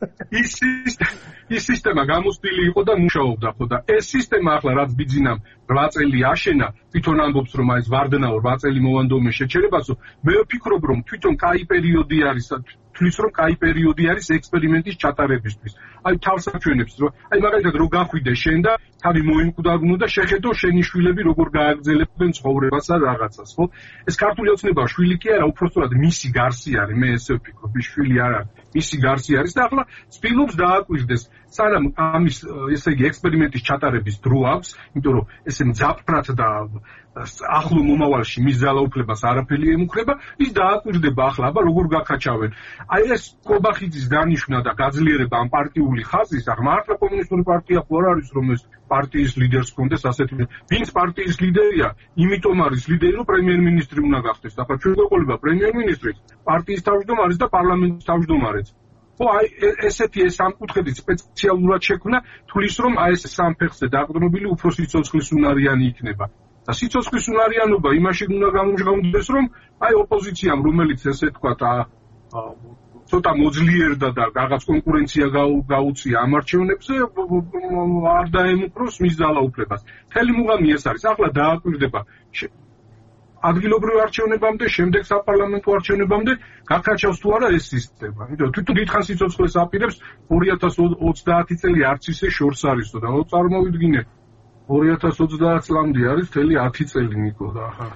ის სისტემა გამოსტილი იყო და მუშაობდა ხო და ეს სისტემა ახლა რაც ბიძინამ 8 წელი აშენა თვითონ ამბობს რომ აი ეს ვარდნაო 8 წელი მოვანდომე შეჩერებასო მე ვფიქრობ რომ თვითონ კაი პერიოდი არის თulis რომ კაი პერიოდი არის ექსპერიმენტის ჩატარებისთვის აი თავს აჩვენებს რომ აი მაგალითად რო გახვიდე შენ და თავი მოიმკვდარუნო და შეხედო შენი შვილები როგორ გააგრძელებენ ცხოვრებას და რაღაცას ხო ეს ქართული ოცნება შვილი კი არა უბრალოდ მისი გარსი არის მე ესე ვფიქრობ ის შვილი არ არის მისი გარსი არის და ახლა ცდილობს დააკვირდეს სანამ ამის ესე იგი ექსპერიმენტის ჩატარების დრო აქვს, იმიტომ რომ ესე მძაფრად და ახლო მომავალში მის ძალაუფლებას არაფერი ემუქრება, ის დააკვირდება ახლა აბა როგორ გაქაჩავენ. აი ეს კობახიძის დანიშვნა და გაძლიერება ამ პარტიული ხაზის, ახლა მართლა კომუნისტური პარტია ხო არ არის რომ ეს პარტიის ლიდერს კონდეს ასეთი ვინც პარტიის ლიდერია, იმიტომ არის ლიდერი რომ პრემიერ-მინისტრი უნდა გახდეს. ახლა ჩვენ გვეყოლება პრემიერ-მინისტრი, პარტიის თავმჯდომარეც და პარლამენტის თავმჯდომარეც. ხო აი ესეთი ეს სამკუთხედი სპეციალურად შექმნა თulis რომ აი ეს სამფეხზე დაყრდნობილი უფრო სიცოცხლის უნარიანი იქნება. და სიცოცხლის უნარიანობა იმაში უნდა გამომჟღავნდეს რომ აი ოპოზიციამ რომელიც ესე თქვათ ცოტა მოძლიერდა და რაღაც კონკურენცია გაუწია ამ არჩევნებზე არ დაემუქროს მის ძალაუფლებას. მთელი მუღამი ეს არის. ახლა დააკვირდება ადგილობრივ არჩევნებამდე, შემდეგ საპარლამენტო არჩევნებამდე გაქაჩავს თუ არა ეს სისტემა. იმიტომ თვითონ დიდხან სიცოცხლეს აპირებს 2030 წელი არც ისე შორს არისო და წარმოვიდგინე 2030 წლამდე არის მთელი 10 წელი ნიკო და ახლა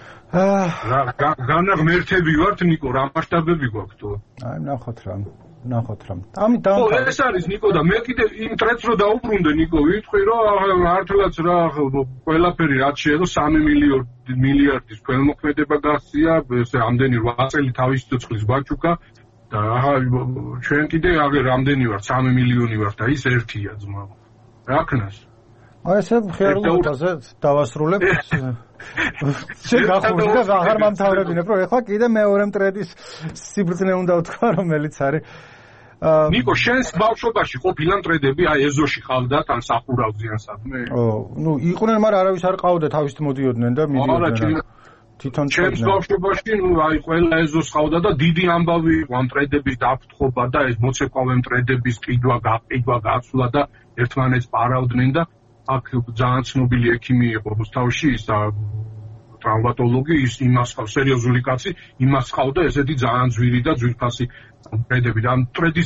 განაღმერთები ვართ ნიკო რა მასშტაბები გვაქვს თუ აი ნახოთ რა ამით დავამთავრე ეს არის ნიკო და მე კიდე იმ ტრედს რო დაუბრუნდე ნიკო ვიტყვი რომ მართლაც რა ყველაფერი რაც შეედო 3 მილიარდის ქველმოქმედება გასწია ესე ამდენი 8 წელი თავის სიცოცხლის გვაჩუკა და ჩვენ კიდე აგერ ამდენი ვართ 3 მილიონი ვართ და ის ერთია ძმა რა ქნას აი ესე ხერულობაზე დავასრულებ შენ გახურდი და აღარ მომთავრებინებ რომ ეხლა კიდე მეორე მტრედის სიბრძნე უნდა ვთქვა რომელიც არის ნიკო შენს ბავშვობაში ყოფილა მტრედები აი ეზოში ყავდათ ან სახურავზიან სადმე ნუ იყვნენ მაგრამ არავის არ ყავდა თავის მოდიოდნენ და მიდიოდნენ თვითონ ჩემს ბავშვობაში ნუ აი ყველა ეზოს ყავდა და დიდი ამბავი იყო ამ მტრედების დაფრთხობა და ეს მოცეკვავე მტრედების ყიდვა გაყიდვა გაცვლა და ერთმანეთს პარავდნენ და აქ ძალიან ცნობილი ექიმი იყო რუსთავში ის ტრავმატოლოგი ის იმას ყავს სერიოზული კაცი იმას ყავდა ესეთი ძალიან ძვირი და ძვირფასი მტრედები და ამ მტრედის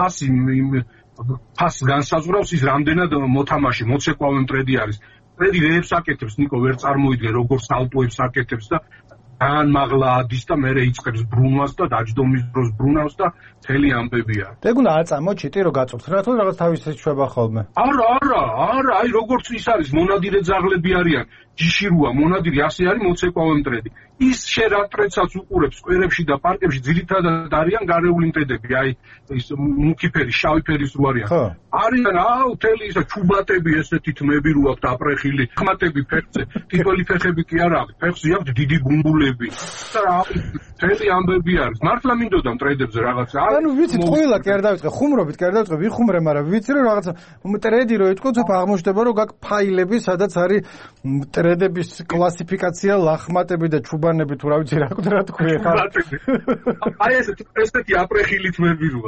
ფასს განსაზღვრავს ის რამდენად მოთამაშე მოცეკვავე მტრედი არის მტრედი რეებს აკეთებს ნიკო ვერ წარმოიდგენ როგორ სალტოებს აკეთებს და ძალიან მაღლა ადის და მერე იწყებს ბრუნვას და დაჯდომის დროს ბრუნავს და მთელი ამბებია. ეგ უნდა აწამოჩიტი რომ გაწუხს რა თქმა უნდა რაღაც თავის შეება ხოლმე. არა, აი როგორც ის არის მონადირე ძაღლები არიან. ჯიშირუა მონადირი ასე არის მოცეკვავე მტრედი. ის შენ რა მტრედსაც უყურებს სკვერებში და პარკებში ძირითადად არიან გარეული მტრედები, აი ის მუქი ფერი, შავი ფერის რო არიან. არიან მთელი ისა ჩუბატები ესეთი თმები რო აქვს აპრეხილი, ხმატები ფეხზე, თითოეული ფეხები კი არა აქვს, ფეხზე აქვს დიდი გუმბულები. და რა მთელი ამბები არის. მართლა მინდოდა მტრედებზე რაღაცა. ანუ ვიცით ყველა კი არ დავიწყე, ხუმრობით კი არ დავიწყე, ვიხუმრე, მაგრამ ვიცი რომ რაღაცა მტრედი რო ეთქოთ, აღმოჩნდება რომ გაქვს ფაილები, სადაც არის მტრედების კლასიფიკაცია, ლახმატები და ჩუბანები თუ რა ვიცი რა თქვია ხარ. აი ესეთი აპრეხილი თმები როა.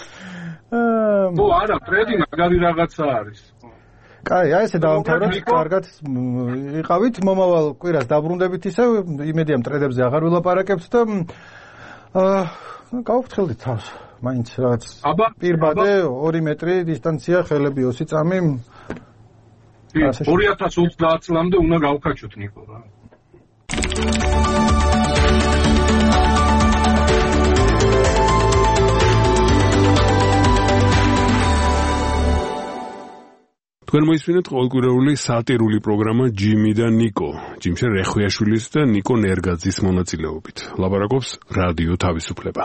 ო არა, მტრედი მაგარი რაღაცა არის. კაი, აი ესე დავამთავროთ, კარგად იყავით, მომავალ კვირას დაბრუნდებით ისე, იმედია მტრედებზე აღარ ვილაპარაკებთ და გავფრთხილდით თავს. მაინც რაღაც პირბადე 2 მეტრი დისტანცია, ხელები 20 წამი. 2030 წლამდე უნდა გავქაჩოთ ნიკო რა. თქვენ მოისმინეთ ყოველკვირეული სატირული პროგრამა ჯიმი და ნიკო, ჯიმშე რეხვიაშვილის და ნიკო ნერგაძის მონაწილეობით. ლაპარაკობს რადიო თავისუფლება.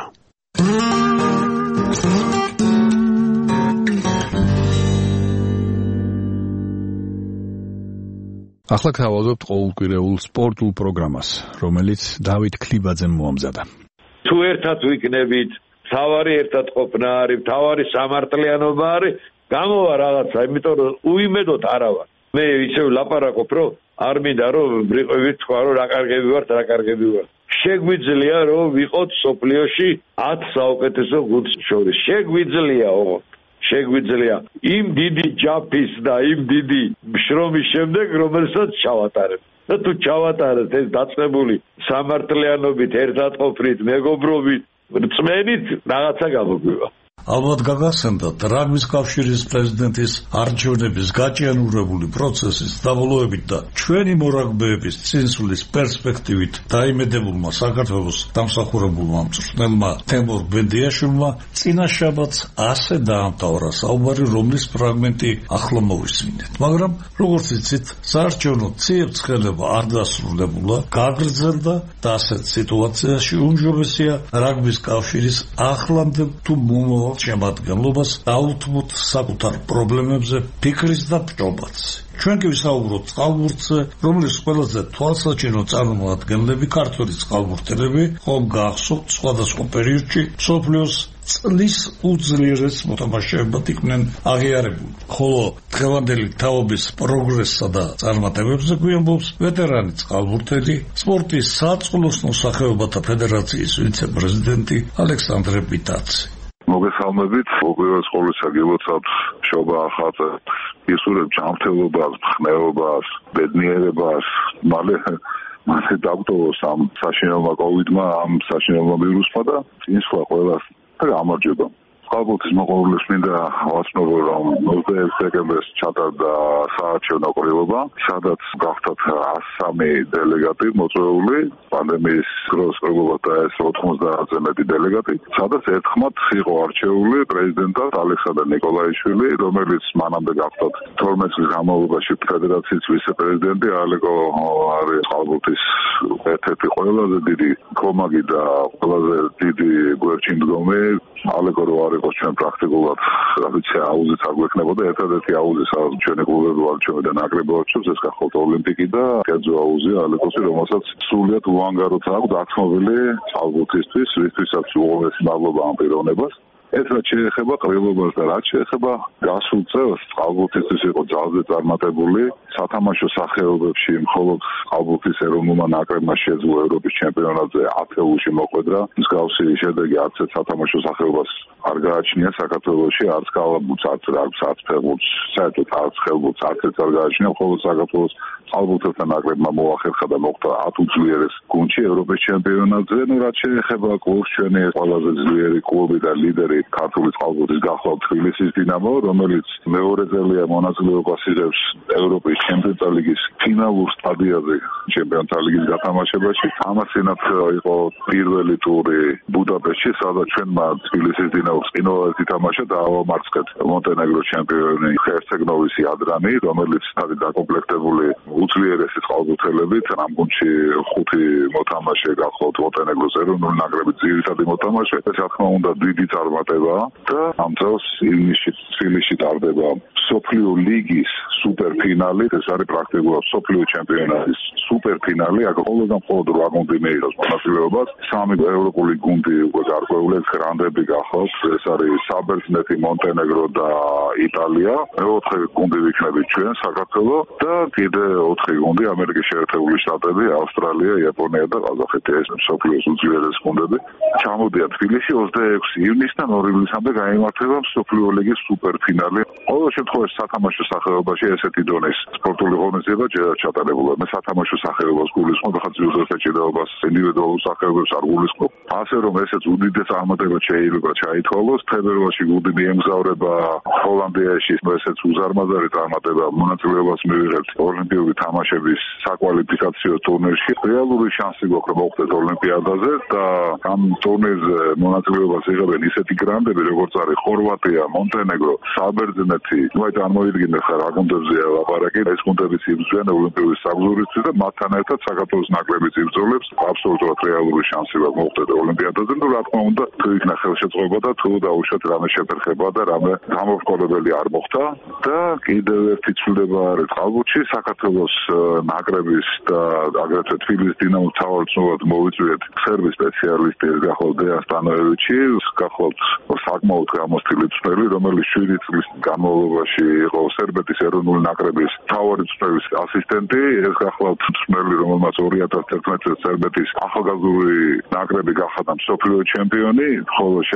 ახლა გთავაზობთ ყოველკვირეულ სპორტულ პროგრამას, რომელიც დავით ქლიბაძემ მოამზადა. თუ ერთად ვიქნებით, თავარი ერთად ყოფნა არის, თავარი სამართლიანობა არის, გამოვა რაღაცა, იმიტომ რომ უიმედოდ არა ვარ. მე ისევ ლაპარაკობ, რომ არ მინდა რომ ბრიყვებით თქვა რომ რა კარგები ვართ, რა კარგები ვართ. შეგვიძლია რომ ვიყოთ სოფლიოში 10 საუკეთესო გუნდს შორის. შეგვიძლია ოღონდ. შეგვიძლია იმ დიდი ჯაფის და იმ დიდი შრომის შემდეგ, რომელსაც ჩავატარებ. და თუ ჩავატარეთ ეს დაწყებული სამართლიანობით, ერთად ყოფნით, მეგობრობით, რწმენით, რაღაცა გამოგვივა. ალბათ გაგახსენდათ რაგბის კავშირის პრეზიდენტის არჩევნების გაჭიანურებული პროცესის დაბოლოებით და ჩვენი მორაგბეების წინსვლის პერსპექტივით დაიმედებულმა საქართველოს დამსახურებულმა მწვრთნელმა თემურ ბენდიაშვილმა წინა შაბათს ასე დაამთავრა საუბარი, რომლის ფრაგმენტი ახლა მოვისმინეთ. მაგრამ როგორც იცით, საარჩევნო ციებ-ცხელება არ დასრულებულა, გაგრძელდა და ასეთ სიტუაციაში უმჯობესია რაგბის კავშირის ახლანდელ თუ მომავალ შემადგენლობას დაუთმოთ საკუთარ პრობლემებზე ფიქრის და ფჭობაც. ჩვენ კი ვისაუბროთ წყალბურთზე, რომლის ყველაზე თვალსაჩინო წარმომადგენლები ქართველი წყალბურთელები ხომ გახსოვთ სხვადასხვა პერიოდში მსოფლიოს წლის უძლიერეს მოთამაშეებად იყვნენ აღიარებული. ხოლო დღევანდელი თაობის პროგრესსა და წარმატებებზე გვიამბობს ვეტერანი წყალბურთელი, სპორტის საწყლოსნო სახეობათა ფედერაციის ვიცე-პრეზიდენტი ალექსანდრე პიტაცი. მოგესალმებით, უპირველეს ყოვლისა გილოცავთ მშობა ახალწელს, ისურვებ ჯანმრთელობას, ხმეობას, ბედნიერებას, მალე დაგვტოვოს ამ საშინელმა კოვიდმა, ამ საშინელმა ვირუსმა და წინსვლა ყველას გამარჯვება. წყალბურთის მოყვარულებს მინდა ვაცნობო, რომ 21 დეკემბერს ჩატარდა საარჩევნო ყრილობა, სადაც გახდათ 103 დელეგატი მოწვეული, პანდემიის დროს ყრილობათა ეს 90-ზე მეტი დელეგატი, სადაც ერთხმად იყო არჩეული პრეზიდენტად ალექსანდრე ნიკოლაიშვილი, რომელიც მანამდე გახდათ 12 წლის განმავლობაში ფედერაციის ვიცე-პრეზიდენტი. ალეკო არის წყალბურთის ერთ-ერთი ყველაზე დიდი კომაგი და ყველაზე დიდი გვერდში მდგომი. ალეკო რო არ იყოს ჩვენ პრაქტიკულად ვიცი აუზიც არ გვექნებოდა, ერთადერთი აუზი სადაც ჩვენი კლუბები ვარჩევენ და ნაკრები ვარჩევს, ეს გახდა ოლიმპიკი და კერძო აუზია ალეკოსი, რომელსაც სრულიად უანგაროდ აქვს დათმობილი წყალბურთისთვის, ვისთვისაც უღრმესი მადლობა ამ პიროვნებას. ეს რაც შეეხება ყრილობას და რაც შეეხება გასულ წელს, წყალბურთისთვის იყო ძალზე წარმატებული. სათამაშო სახეობებში მხოლოდ წყალბურთის ეროვნულმა ნაკრებმა შეძლო ევროპის ჩემპიონატზე ათეულში მოხვედრა. მსგავსი შედეგი არც ერთ სათამაშო სახეობას არ გააჩნია საქართველოში, არც კალათბურთს, არც რაგბს, არც ფეხბურთს, საერთოდ არც ხელბურთს, არც ერთ არ გააჩნია. მხოლოდ საქართველოს წყალბურთელთა ნაკრებმა მოახერხა და მოხდა 10 უძლიერეს გუნდში ევროპის ჩემპიონატზე. რაც შეეხება კლუბს, ჩვენი ყველაზე ძლიერი კლუბი და ლიდერი ქართული წყალბურთის გახლავთ თბილისის დინამო, რომელიც მეორე წელია მონაწილეობას იღებს ევროპის ჩემპიონთა ლიგის ფინალურ სტადიაზე ჩემპიონთა ლიგის გათამაშებაში. ამასინაც იყო პირველი ტური ბუდაპეშტში, სადაც ჩვენმა თბილისის დინამოს ყინვალით ითამაშა და ავამარცხეთ მონტენეგროს ჩემპიონი ჰერცეგნოვის იადრანი, რომელიც არის დაკომპლექტებული უძლიერესი წყალბურთელებით. ამ გუნდში 5 მოთამაშე გახლავთ მონტენეგროს ეროვნული ნაკრების ძირითადი მოთამაშე. ეს რა თქმა უნდა დიდი წარმატება და ამ წელს ივნისში თბილისში ტარდება მსოფლიო ლიგის სუპერფინალი. ეს არის პრაქტიკულად მსოფლიო ჩემპიონატის სუპერფინალი. აქ მხოლოდ 8 გუნდი მიიღებს მონაწილეობას. 3 ევროპული გუნდი უკვე გარკვეული გრანდები გახავს. ეს არის საბერძნეთი, მონტენეგრო და იტალია. მეოთხე გუნდი ვიქნებით ჩვენ საქართველო და კიდე 4 გუნდი ამერიკის შეერთებული შტატები, ავსტრალია, იაპონია და ყაზახეთი. ეს მსოფლიოს უძლიერეს გუნდები ჩამოდიან თბილისში 26 ივნისიდან 2 ივლისამდე გაიმართება მსოფლიო ლიგის სუპერფინალი. ყოველ შემთხვევაში სათამაშო სახეობაში ესეთი დონის სპორტული ღონისძიება ჯერ არ ჩატარებულა. მე სათამაშო სახეობას გულისხმობ, ხა ძიუდოს საჭიროებას, ინდივიდუალურ სახეობებს არ გულისხმობ. ასე რომ ესეც უდიდეს წარმატება შეიძლება ჩაითვალოს. თებერვალში გუნდი მიემგზავრება ჰოლანდიაში, ესეც უზარმაზარი წარმატება. მონაწილეობას მივიღებთ ოლიმპიური თამაშების საკვალიფიკაციო ტურნირში. რეალური შანსი გვაქვს რომ მოვხდეთ ოლიმპიადაზე და ამ ტურნირზე მონაწილეობას იღებენ ისეთი გრანდები, როგორც არის ხორვატია, მონტენეგრო, საბერძნეთი. ნუ წარმოიდგინეთ ხა რა გუნდებზეა ლაპარაკი. ეს გუნდებიც იბრძვიან ოლიმპიური საბრძოლველისთვის და მათთან ერთად საქართველოს ნაკრებიც იბრძოლებს. აბსოლუტურად რეალური შანსი აქვს მოვხდეთ ოლიმპიადაზე. ნუ რა თქმა უნდა, თუ იქნა ხელშეწყობა და თუ დაუშვათ რამე შეფერხება და რამე გამოვყოლებელი არ მოხდა და კიდევ ერთი ცვლილება არის წყალბურთში. საქართველოს ნაკრების და აგრეთვე თბილისის დინამოს თავმჯდომარედ მოვიწვიეთ სერბის სპეციალისტი გახლავთ დეან სტანოევიჩი, გახლავთ საკმაოდ გამოცდილი მწვრთნელი, რომელიც 7 წლის განმავლობაში იყო სერბეთის ეროვნული ნაკრების მთავარი მწვრთნელის ასისტენტი. ეს გახლავთ მწვრთნელი, რომელმაც 2011 წელს სერბეთის ახალგაზრდული ნაკრები გახადა მსოფლიო ჩემპიონი, ხოლო შემდგომ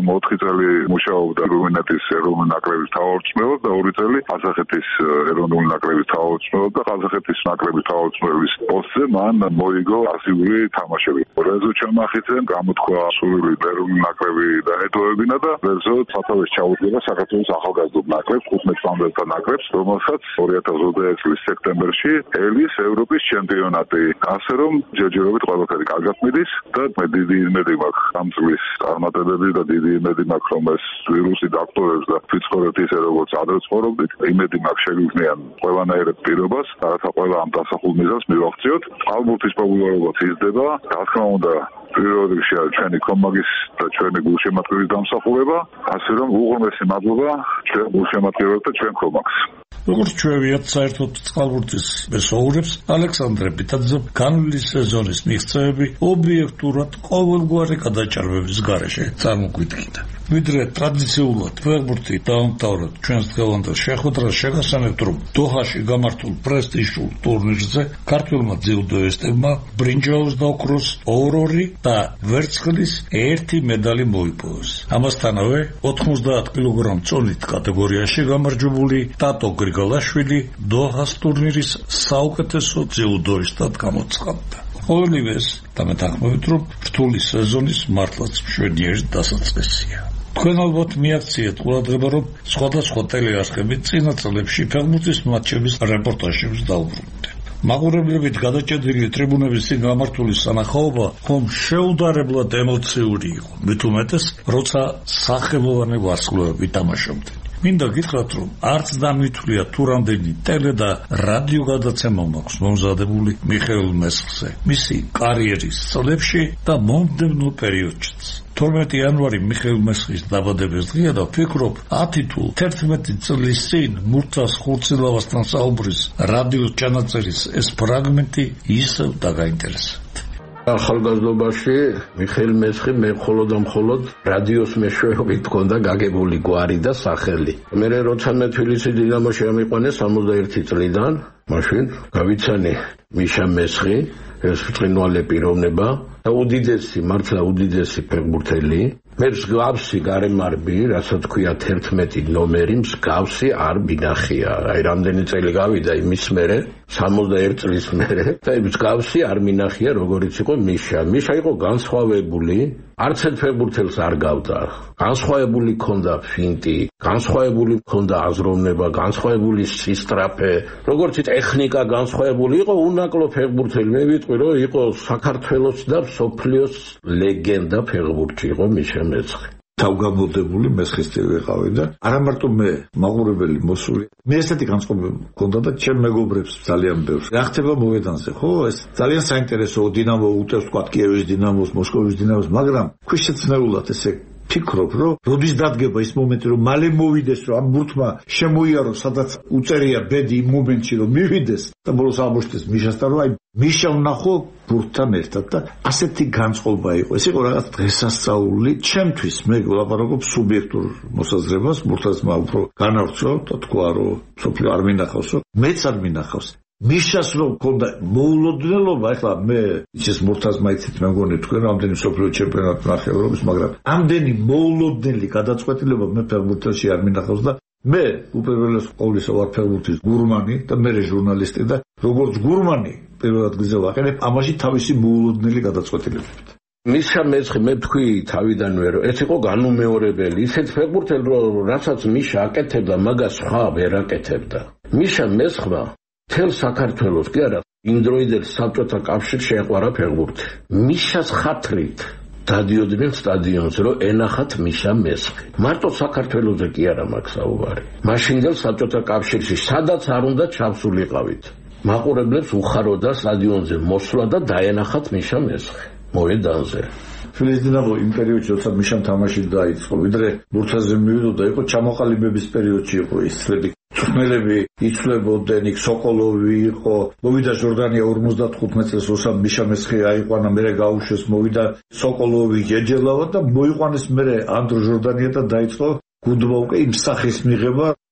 4 წელი მუშაობდა რუმინეთის ეროვნული ნაკრების თავმჯდომარედ და 2 წელი ყაზახეთის ეროვნული ნაკრების თავმჯდომარედ და ყაზახეთის ნაკრების თავმჯდომარის პოსტზე მან მოიგო ასიური თამაშები. რეზო ჩამახიძემ გამოთქვა სრული ეროვნული ნაკრები დაედოებინა და რეზო სათავეს ჩაუდგება საქართველოს ახალგაზრდულ ნაკრებს 15 წამდელთა ნაკრებს, რომელსაც 2021 წლის სექტემბერში ელის ევროპის ჩემპიონატი. ასე რომ ჯერჯერობით ყველაფერი კარგად მიდის და მე დიდი იმედი მაქვს ამ წლის წარმატებები და დიდი იმედი მაქვს რომ ეს ვირუსი დაგტოვებს და ვიცხოვრებთ ისე როგორც ადრე ცხოვრობდით. იმედი მაქვს შეგვიძლია ყველანაირად პირობას, რათა ყველა ამ დასახულ მიზანს მივაღწიოთ. ალბათ ის პოპულარობაც იზრდება. რა თქმა უნდა, პირველ რიგში ჩვენი კომაგის და ჩვენი გულშემატკივრის დამსახურება, ასე რომ უღრმესი მადლობა ჩვენ გულშემატკივრებს და ჩვენ კომაგს. როგორც ჩვევიათ საერთოდ წყალბურთის მესაურებს ალექსანდრე ბიტაძე განვლილი სეზონის მიღწევები ობიექტურად ყოველგვარი გადაჭარბების გარეშე წარმოგვიდგინდა. ვიდრე ტრადიციულად ფეხბურთი დაამთავრა ჩვენს დღევანდელ შეხვედრას შეგასწავლეთ, რომ დოჰაში გამართულ პრესტიჟულ ტურნირზე ქართველმა ძიუდოისტებმა ბრინჯაოს და ოქროს 2 და ვერცხლის 1 მედალი მოიპოვეს. ამასთანავე 90 კილოგრამ წონით კატეგორიაში გამარჯვებული ტატო გრიგალაშვილი დოჰას ტურნირის საუკეთესო ძიუდოისტად გამოცხადდა. ყოველივე ეს და მეთანხმებით, რომ რთული სეზონის მართლაც მშვენიერი დასაწყისია. თქვენ ალბათ მიაქციეთ ყურადღება, რომ სხვადასხვა ტელეარხები წინა წლებში ფეხბურთის მატჩების რეპორტაჟებს დაუბრუნდნენ. მაყურებლებით გადაჭედილი ტრიბუნების წინ გამართული სანახაობა ხომ შეუდარებლად ემოციური იყო, მით უმეტეს, როცა სახელოვანი ვარსკვლავები თამაშობდნენ. მინდა გითხრათ, რომ არც დამითვლია თუ რამდენი ტელე და რადიო გადაცემა მაქვს მომზადებული მიხეილ მესხზე მისი კარიერის წლებში და მომდევნო პერიოდშიც. 12 იანვარი მიხეილ მესხის დაბადების დღეა და ვფიქრობ 10 თუ 11 წლის წინ მურთას ხურცილავასთან საუბრის რადიო ჩანაწერის ეს ფრაგმენტი ისევ დაგაინტერესებთ. ახალგაზრდობაში მიხეილ მესხი მე მხოლოდ რადიოს მეშვეობით მქონდა გაგებული გვარი და სახელი. მე როცა მე თბილისის დინამოში ამიყვანე 61 წლიდან, მაშინ გავიცანე მიშა მესხი, ეს ბრწყინვალე პიროვნება და მართლა უდიდესი ფეხბურთელი. მე მსგავსი გარემარბი, რასაც ქვია 11 ნომერი, მსგავსი არ მინახია. აი რამდენი წელი გავიდა იმის მერე, 61 წლის მერე და მსგავსი არ მინახია, როგორიც იყო მიშა. მიშა იყო განსხვავებული, არც ერთ ფეხბურთელს არ გავდა. განსხვავებული ქონდა ფინტი, განსხვავებული ქონდა აზროვნება, განსხვავებული სისტრაფე, როგორც ტექნიკა განსხვავებული იყო, უნაკლო ფეხბურთელი. მე ვიტყვი, რომ იყო საქართველოს და მსოფლიოს ლეგენდა ფეხბურთში იყო მიშა მესხი. თავგამოდებული მესხისტი ვიყავი და არა მარტო მე მაყურებელი მოსული. მე ესეთი განწყობა მქონდა და ჩემ მეგობრებს ძალიან ბევრს. რა ხდება მოედანზე, ხო? ეს ძალიან საინტერესოა, დინამო უტევს თქვა კიევის დინამოს, მოსკოვის დინამოს, მაგრამ ქვიშეცნეულად ესე ფიქრობ, რომ როდის დადგება ის მომენტი, რომ მალე მოვიდეს, რომ ამ ბურთმა შემოიაროს, სადაც უწერია ბედი იმ მომენტში, რომ მივიდეს და ბოლოს აღმოჩნდეს მიშასთან, რომ აი მიშა ვნახო ბურთთან ერთად და ასეთი განწყობა იყო. ეს იყო რაღაც დღესასწაული ჩემთვის. მე ვლაპარაკობ სუბიექტურ მოსაზრებას, ბურთასმა უფრო განავრცო და თქვა, რომ სოფლიო არ მინახავს, რომ მეც არ მინახავს. მიშას რომ მქონდა მოულოდნელობა, ეხლა მე ის ბურთას მაიცით მე მგონი თქვენ რამდენი სოფლიო ჩემპიონატი ნახე ევროპის, მაგრამ ამდენი მოულოდნელი გადაწყვეტილება მე ფეხბურთში არ მინახავს და მე უპირველეს ყოვლისა ვარ ფეხბურთის გურმანი და მე ჟურნალისტი და როგორც გურმანი პირველად გზა ვაყენებ ამაში თავისი მოულოდნელი გადაწყვეტილებებით. მიშა მესხი მე თქვი თავიდანვე რომ ეს იყო განუმეორებელი, ისეთ ფეხბურთელი რასაც მიშა აკეთებდა, მაგას სხვა ვერ აკეთებდა. მიშა მესხმა თელ საქართველოს კი არა, იმდროინდელ საბჭოთა კავშირს შეეყვარა ფეხბურთი. მიშას ხათრით დადიოდნენ სტადიონზე, რომ ენახათ მიშა მესხი. მარტო საქართველოზე კი არა მაგ საუბარი. მაშინდელ საბჭოთა კავშირში სადაც არ უნდა ჩავსულიყავით. მაყურებლებს უხაროდა სტადიონზე მოსვლა და დაენახათ მიშა მესხი მოედანზე. თბილისის დინამო იმ პერიოდში, როცა მიშამ თამაში დაიწყო, ვიდრე ბურთაზე მივიდოდა, იყო ჩამოყალიბების პერიოდში იყო ის წლები. ხმელები იცვლებოდნენ, იქ სოკოლოვი იყო, მოვიდა ჟორდანია 55 წელს, როცა მიშა მესხი აიყვანა, მერე გაუშვეს, მოვიდა სოკოლოვი, ჯეჯელავა და მოიყვანეს მერე ანდრო ჟორდანია და დაიწყო გუნდმა უკვე იმ სახის მიღება,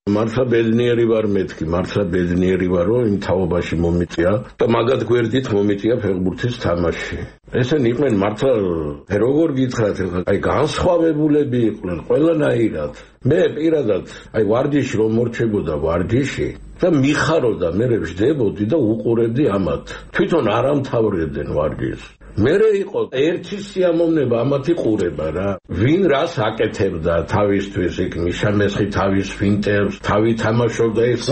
მართლა ბედნიერი ვარ მეთქი, მართლა ბედნიერი ვარ, რომ იმ თაობაში მომიწია და მაგად გვერდით მომიწია ფეხბურთის თამაში. ესენი იყვნენ მართლა როგორ გითხრათ, აი განსხვავებულები იყვნენ ყველანაირად. მე პირადად აი ვარჯიში რომ მორჩებოდა ვარჯიში და მიხაროდა, მე ვжდებოდი და უყურებდი ამათ. თვითონ არ ამთავრებდნენ ვარჯიშს. მერე იყო ერთი სიამოვნება ამათ იყურება რა. ვინ რას აკეთებდა თავისთვის, იქ მიშა მესხი თავის ფინტერს, თავი თამაშობდა ეს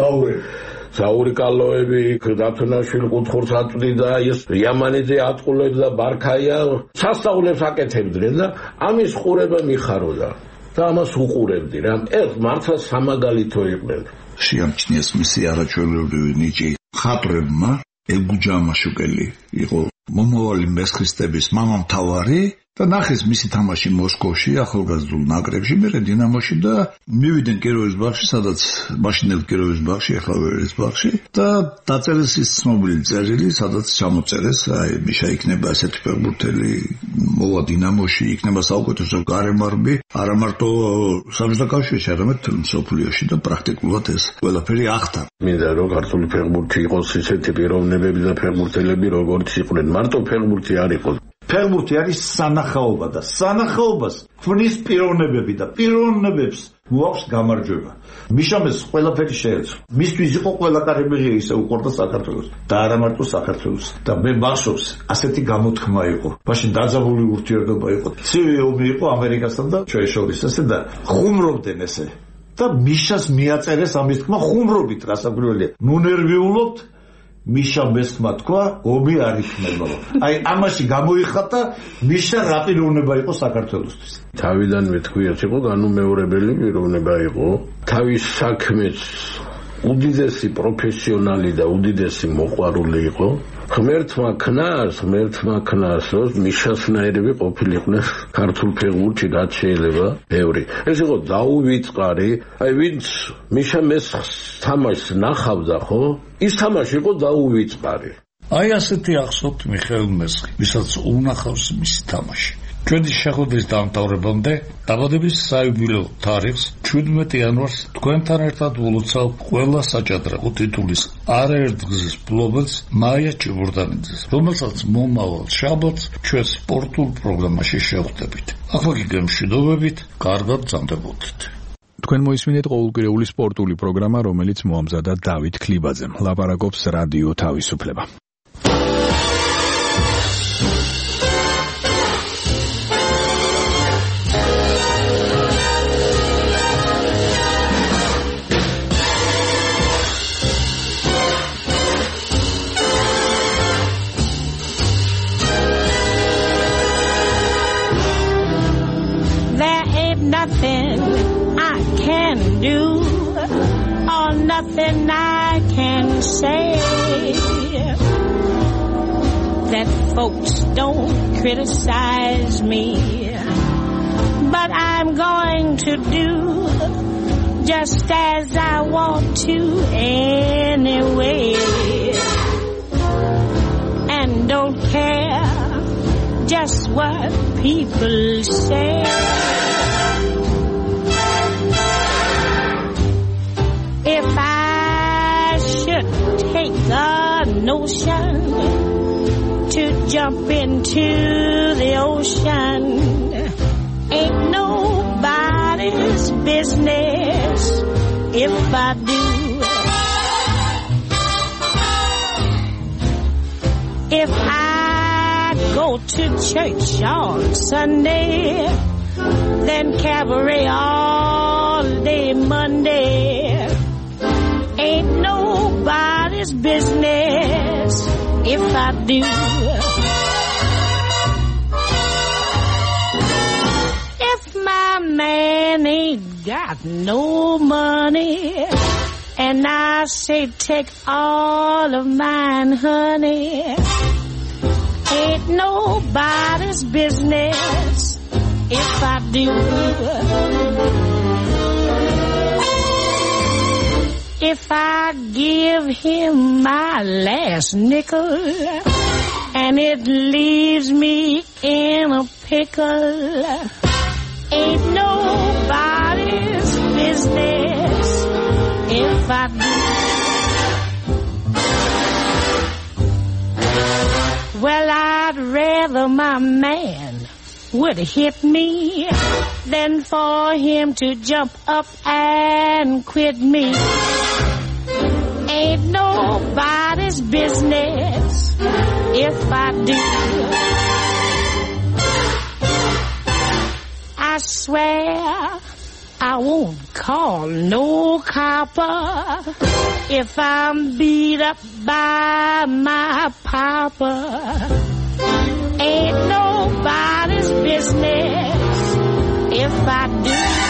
საური კალოები, დათუნაშვილი კუთხურს აწვდიდა, ეს იამანიძე ატყულებს და ბარქაია სასწაულებს აკეთებდნენ და ამის ყურება მიხაროდა და ამას უყურებდი რა. ეს მართლა სამაგალითო იყვნენ. შეამჩნიეს მისი არაჩვეულებრივი ნიჭი ხატრებმა. ელგუჯამაშუკელი იყო მომავალი მესხისტების მამამთავარი და ნახეს მისი თამაში მოსკოვში ახალგაზრდულ ნაკრებში, მერე დინამოში და მივიდნენ კიროვის ბაღში, სადაც მაშინელ კიროვის ბაღში, ახლა ვერის ბაღში და დაწერეს ის ცნობილი წერილი, სადაც ჩამოწერეს, აი მიშა იქნება ასეთი ფეხბურთელი, მოვა დინამოში, იქნება საუკეთესო გარემარბი, არა მარტო საბჭოთა კავშირში, არამედ მსოფლიოში და პრაქტიკულად ეს ყველაფერი ახდა. მინდა რომ ქართული ფეხბურთი იყოს ისეთი პიროვნებები და ფეხბურთელები როგორც იყვნენ, მარტო ფეხბურთი არ იყო. ფეხბურთი არის სანახაობა და სანახაობას ქმნის პიროვნებები და პიროვნებებს მოაქვს გამარჯვება. მიშამეს ყველაფერი შეეცვა. მისთვის იყო ყველა კარიბჭე ისე უყურდა საქართველოს და არა მარტო საქართველოს. და მე მახსოვს, ასეთი გამოთქმა იყო. მაშინ დაძაბული ურთიერთობა იყო. ცივი ომი იყო ამერიკასთან და ჩვენ შორის ესე და ხუმრობდნენ ესე. და მიშას მიაწერეს ამის თქმა ხუმრობით რასაკვირველია. ნუნერვიულობთ მიშა მესხმა თქვა, ომი არ იქნება. აი ამაში გამოიხატა მიშა რა პიროვნება იყო საქართველოსთვის. თავიდანვე თქვიათ იყო განუმეორებელი პიროვნება იყო. თავის საქმეს უდიდესი პროფესიონალი და უდიდესი მოყვარული იყო. ღმერთმა ქნას, რომ მიშასნაირები ყოფილიყვნენ ქართულ ფეხბურთში, რაც შეიძლება ბევრი. ეს იყო დაუვიწყარი, აი ვინც მიშა მესხს თამაშს ნახავდა, ხო? ის თამაში იყო დაუვიწყარი. აი ასეთი ახსოვთ მიხეილ მესხი, ვისაც უნახავს მისი თამაში. ჩვენი შეხვედრის დამთავრებამდე დაბადების საიუბილეო თარიღს 17 იანვარს თქვენთან ერთად ულოცავ ყველა საჭადრაკო თითულის არაერთგზის მფლობელს მაია ჭიბურდანიძეს, რომელსაც მომავალ შაბათს ჩვენ სპორტულ პროგრამაში შევხვდებით. ახლა გემშვიდობებით, კარგად გრძანდებოდეთ. თქვენ მოისმინეთ ყოველკვირეული სპორტული პროგრამა, რომელიც მოამზადა დავით ქლიბაძემ. ლაპარაკობს რადიო თავისუფლება. Nothing I can say that folks don't criticize me, but I'm going to do just as I want to anyway, and don't care just what people say. If I should take a notion to jump into the ocean, ain't nobody's business if I do. If I go to church on Sunday, then cabaret all day Monday, ain't nobody's business if I do. If my man ain't got no money, and I say take all of mine, honey, ain't nobody's business if I do. If I give him my last nickel and it leaves me in a pickle, ain't nobody's business I do. Well, I'd rather my man would hit me than for him to jump up and quit me. Ain't nobody's business if I do. I swear I won't call no copper if I'm beat up by my papa. Ain't nobody's business if I do.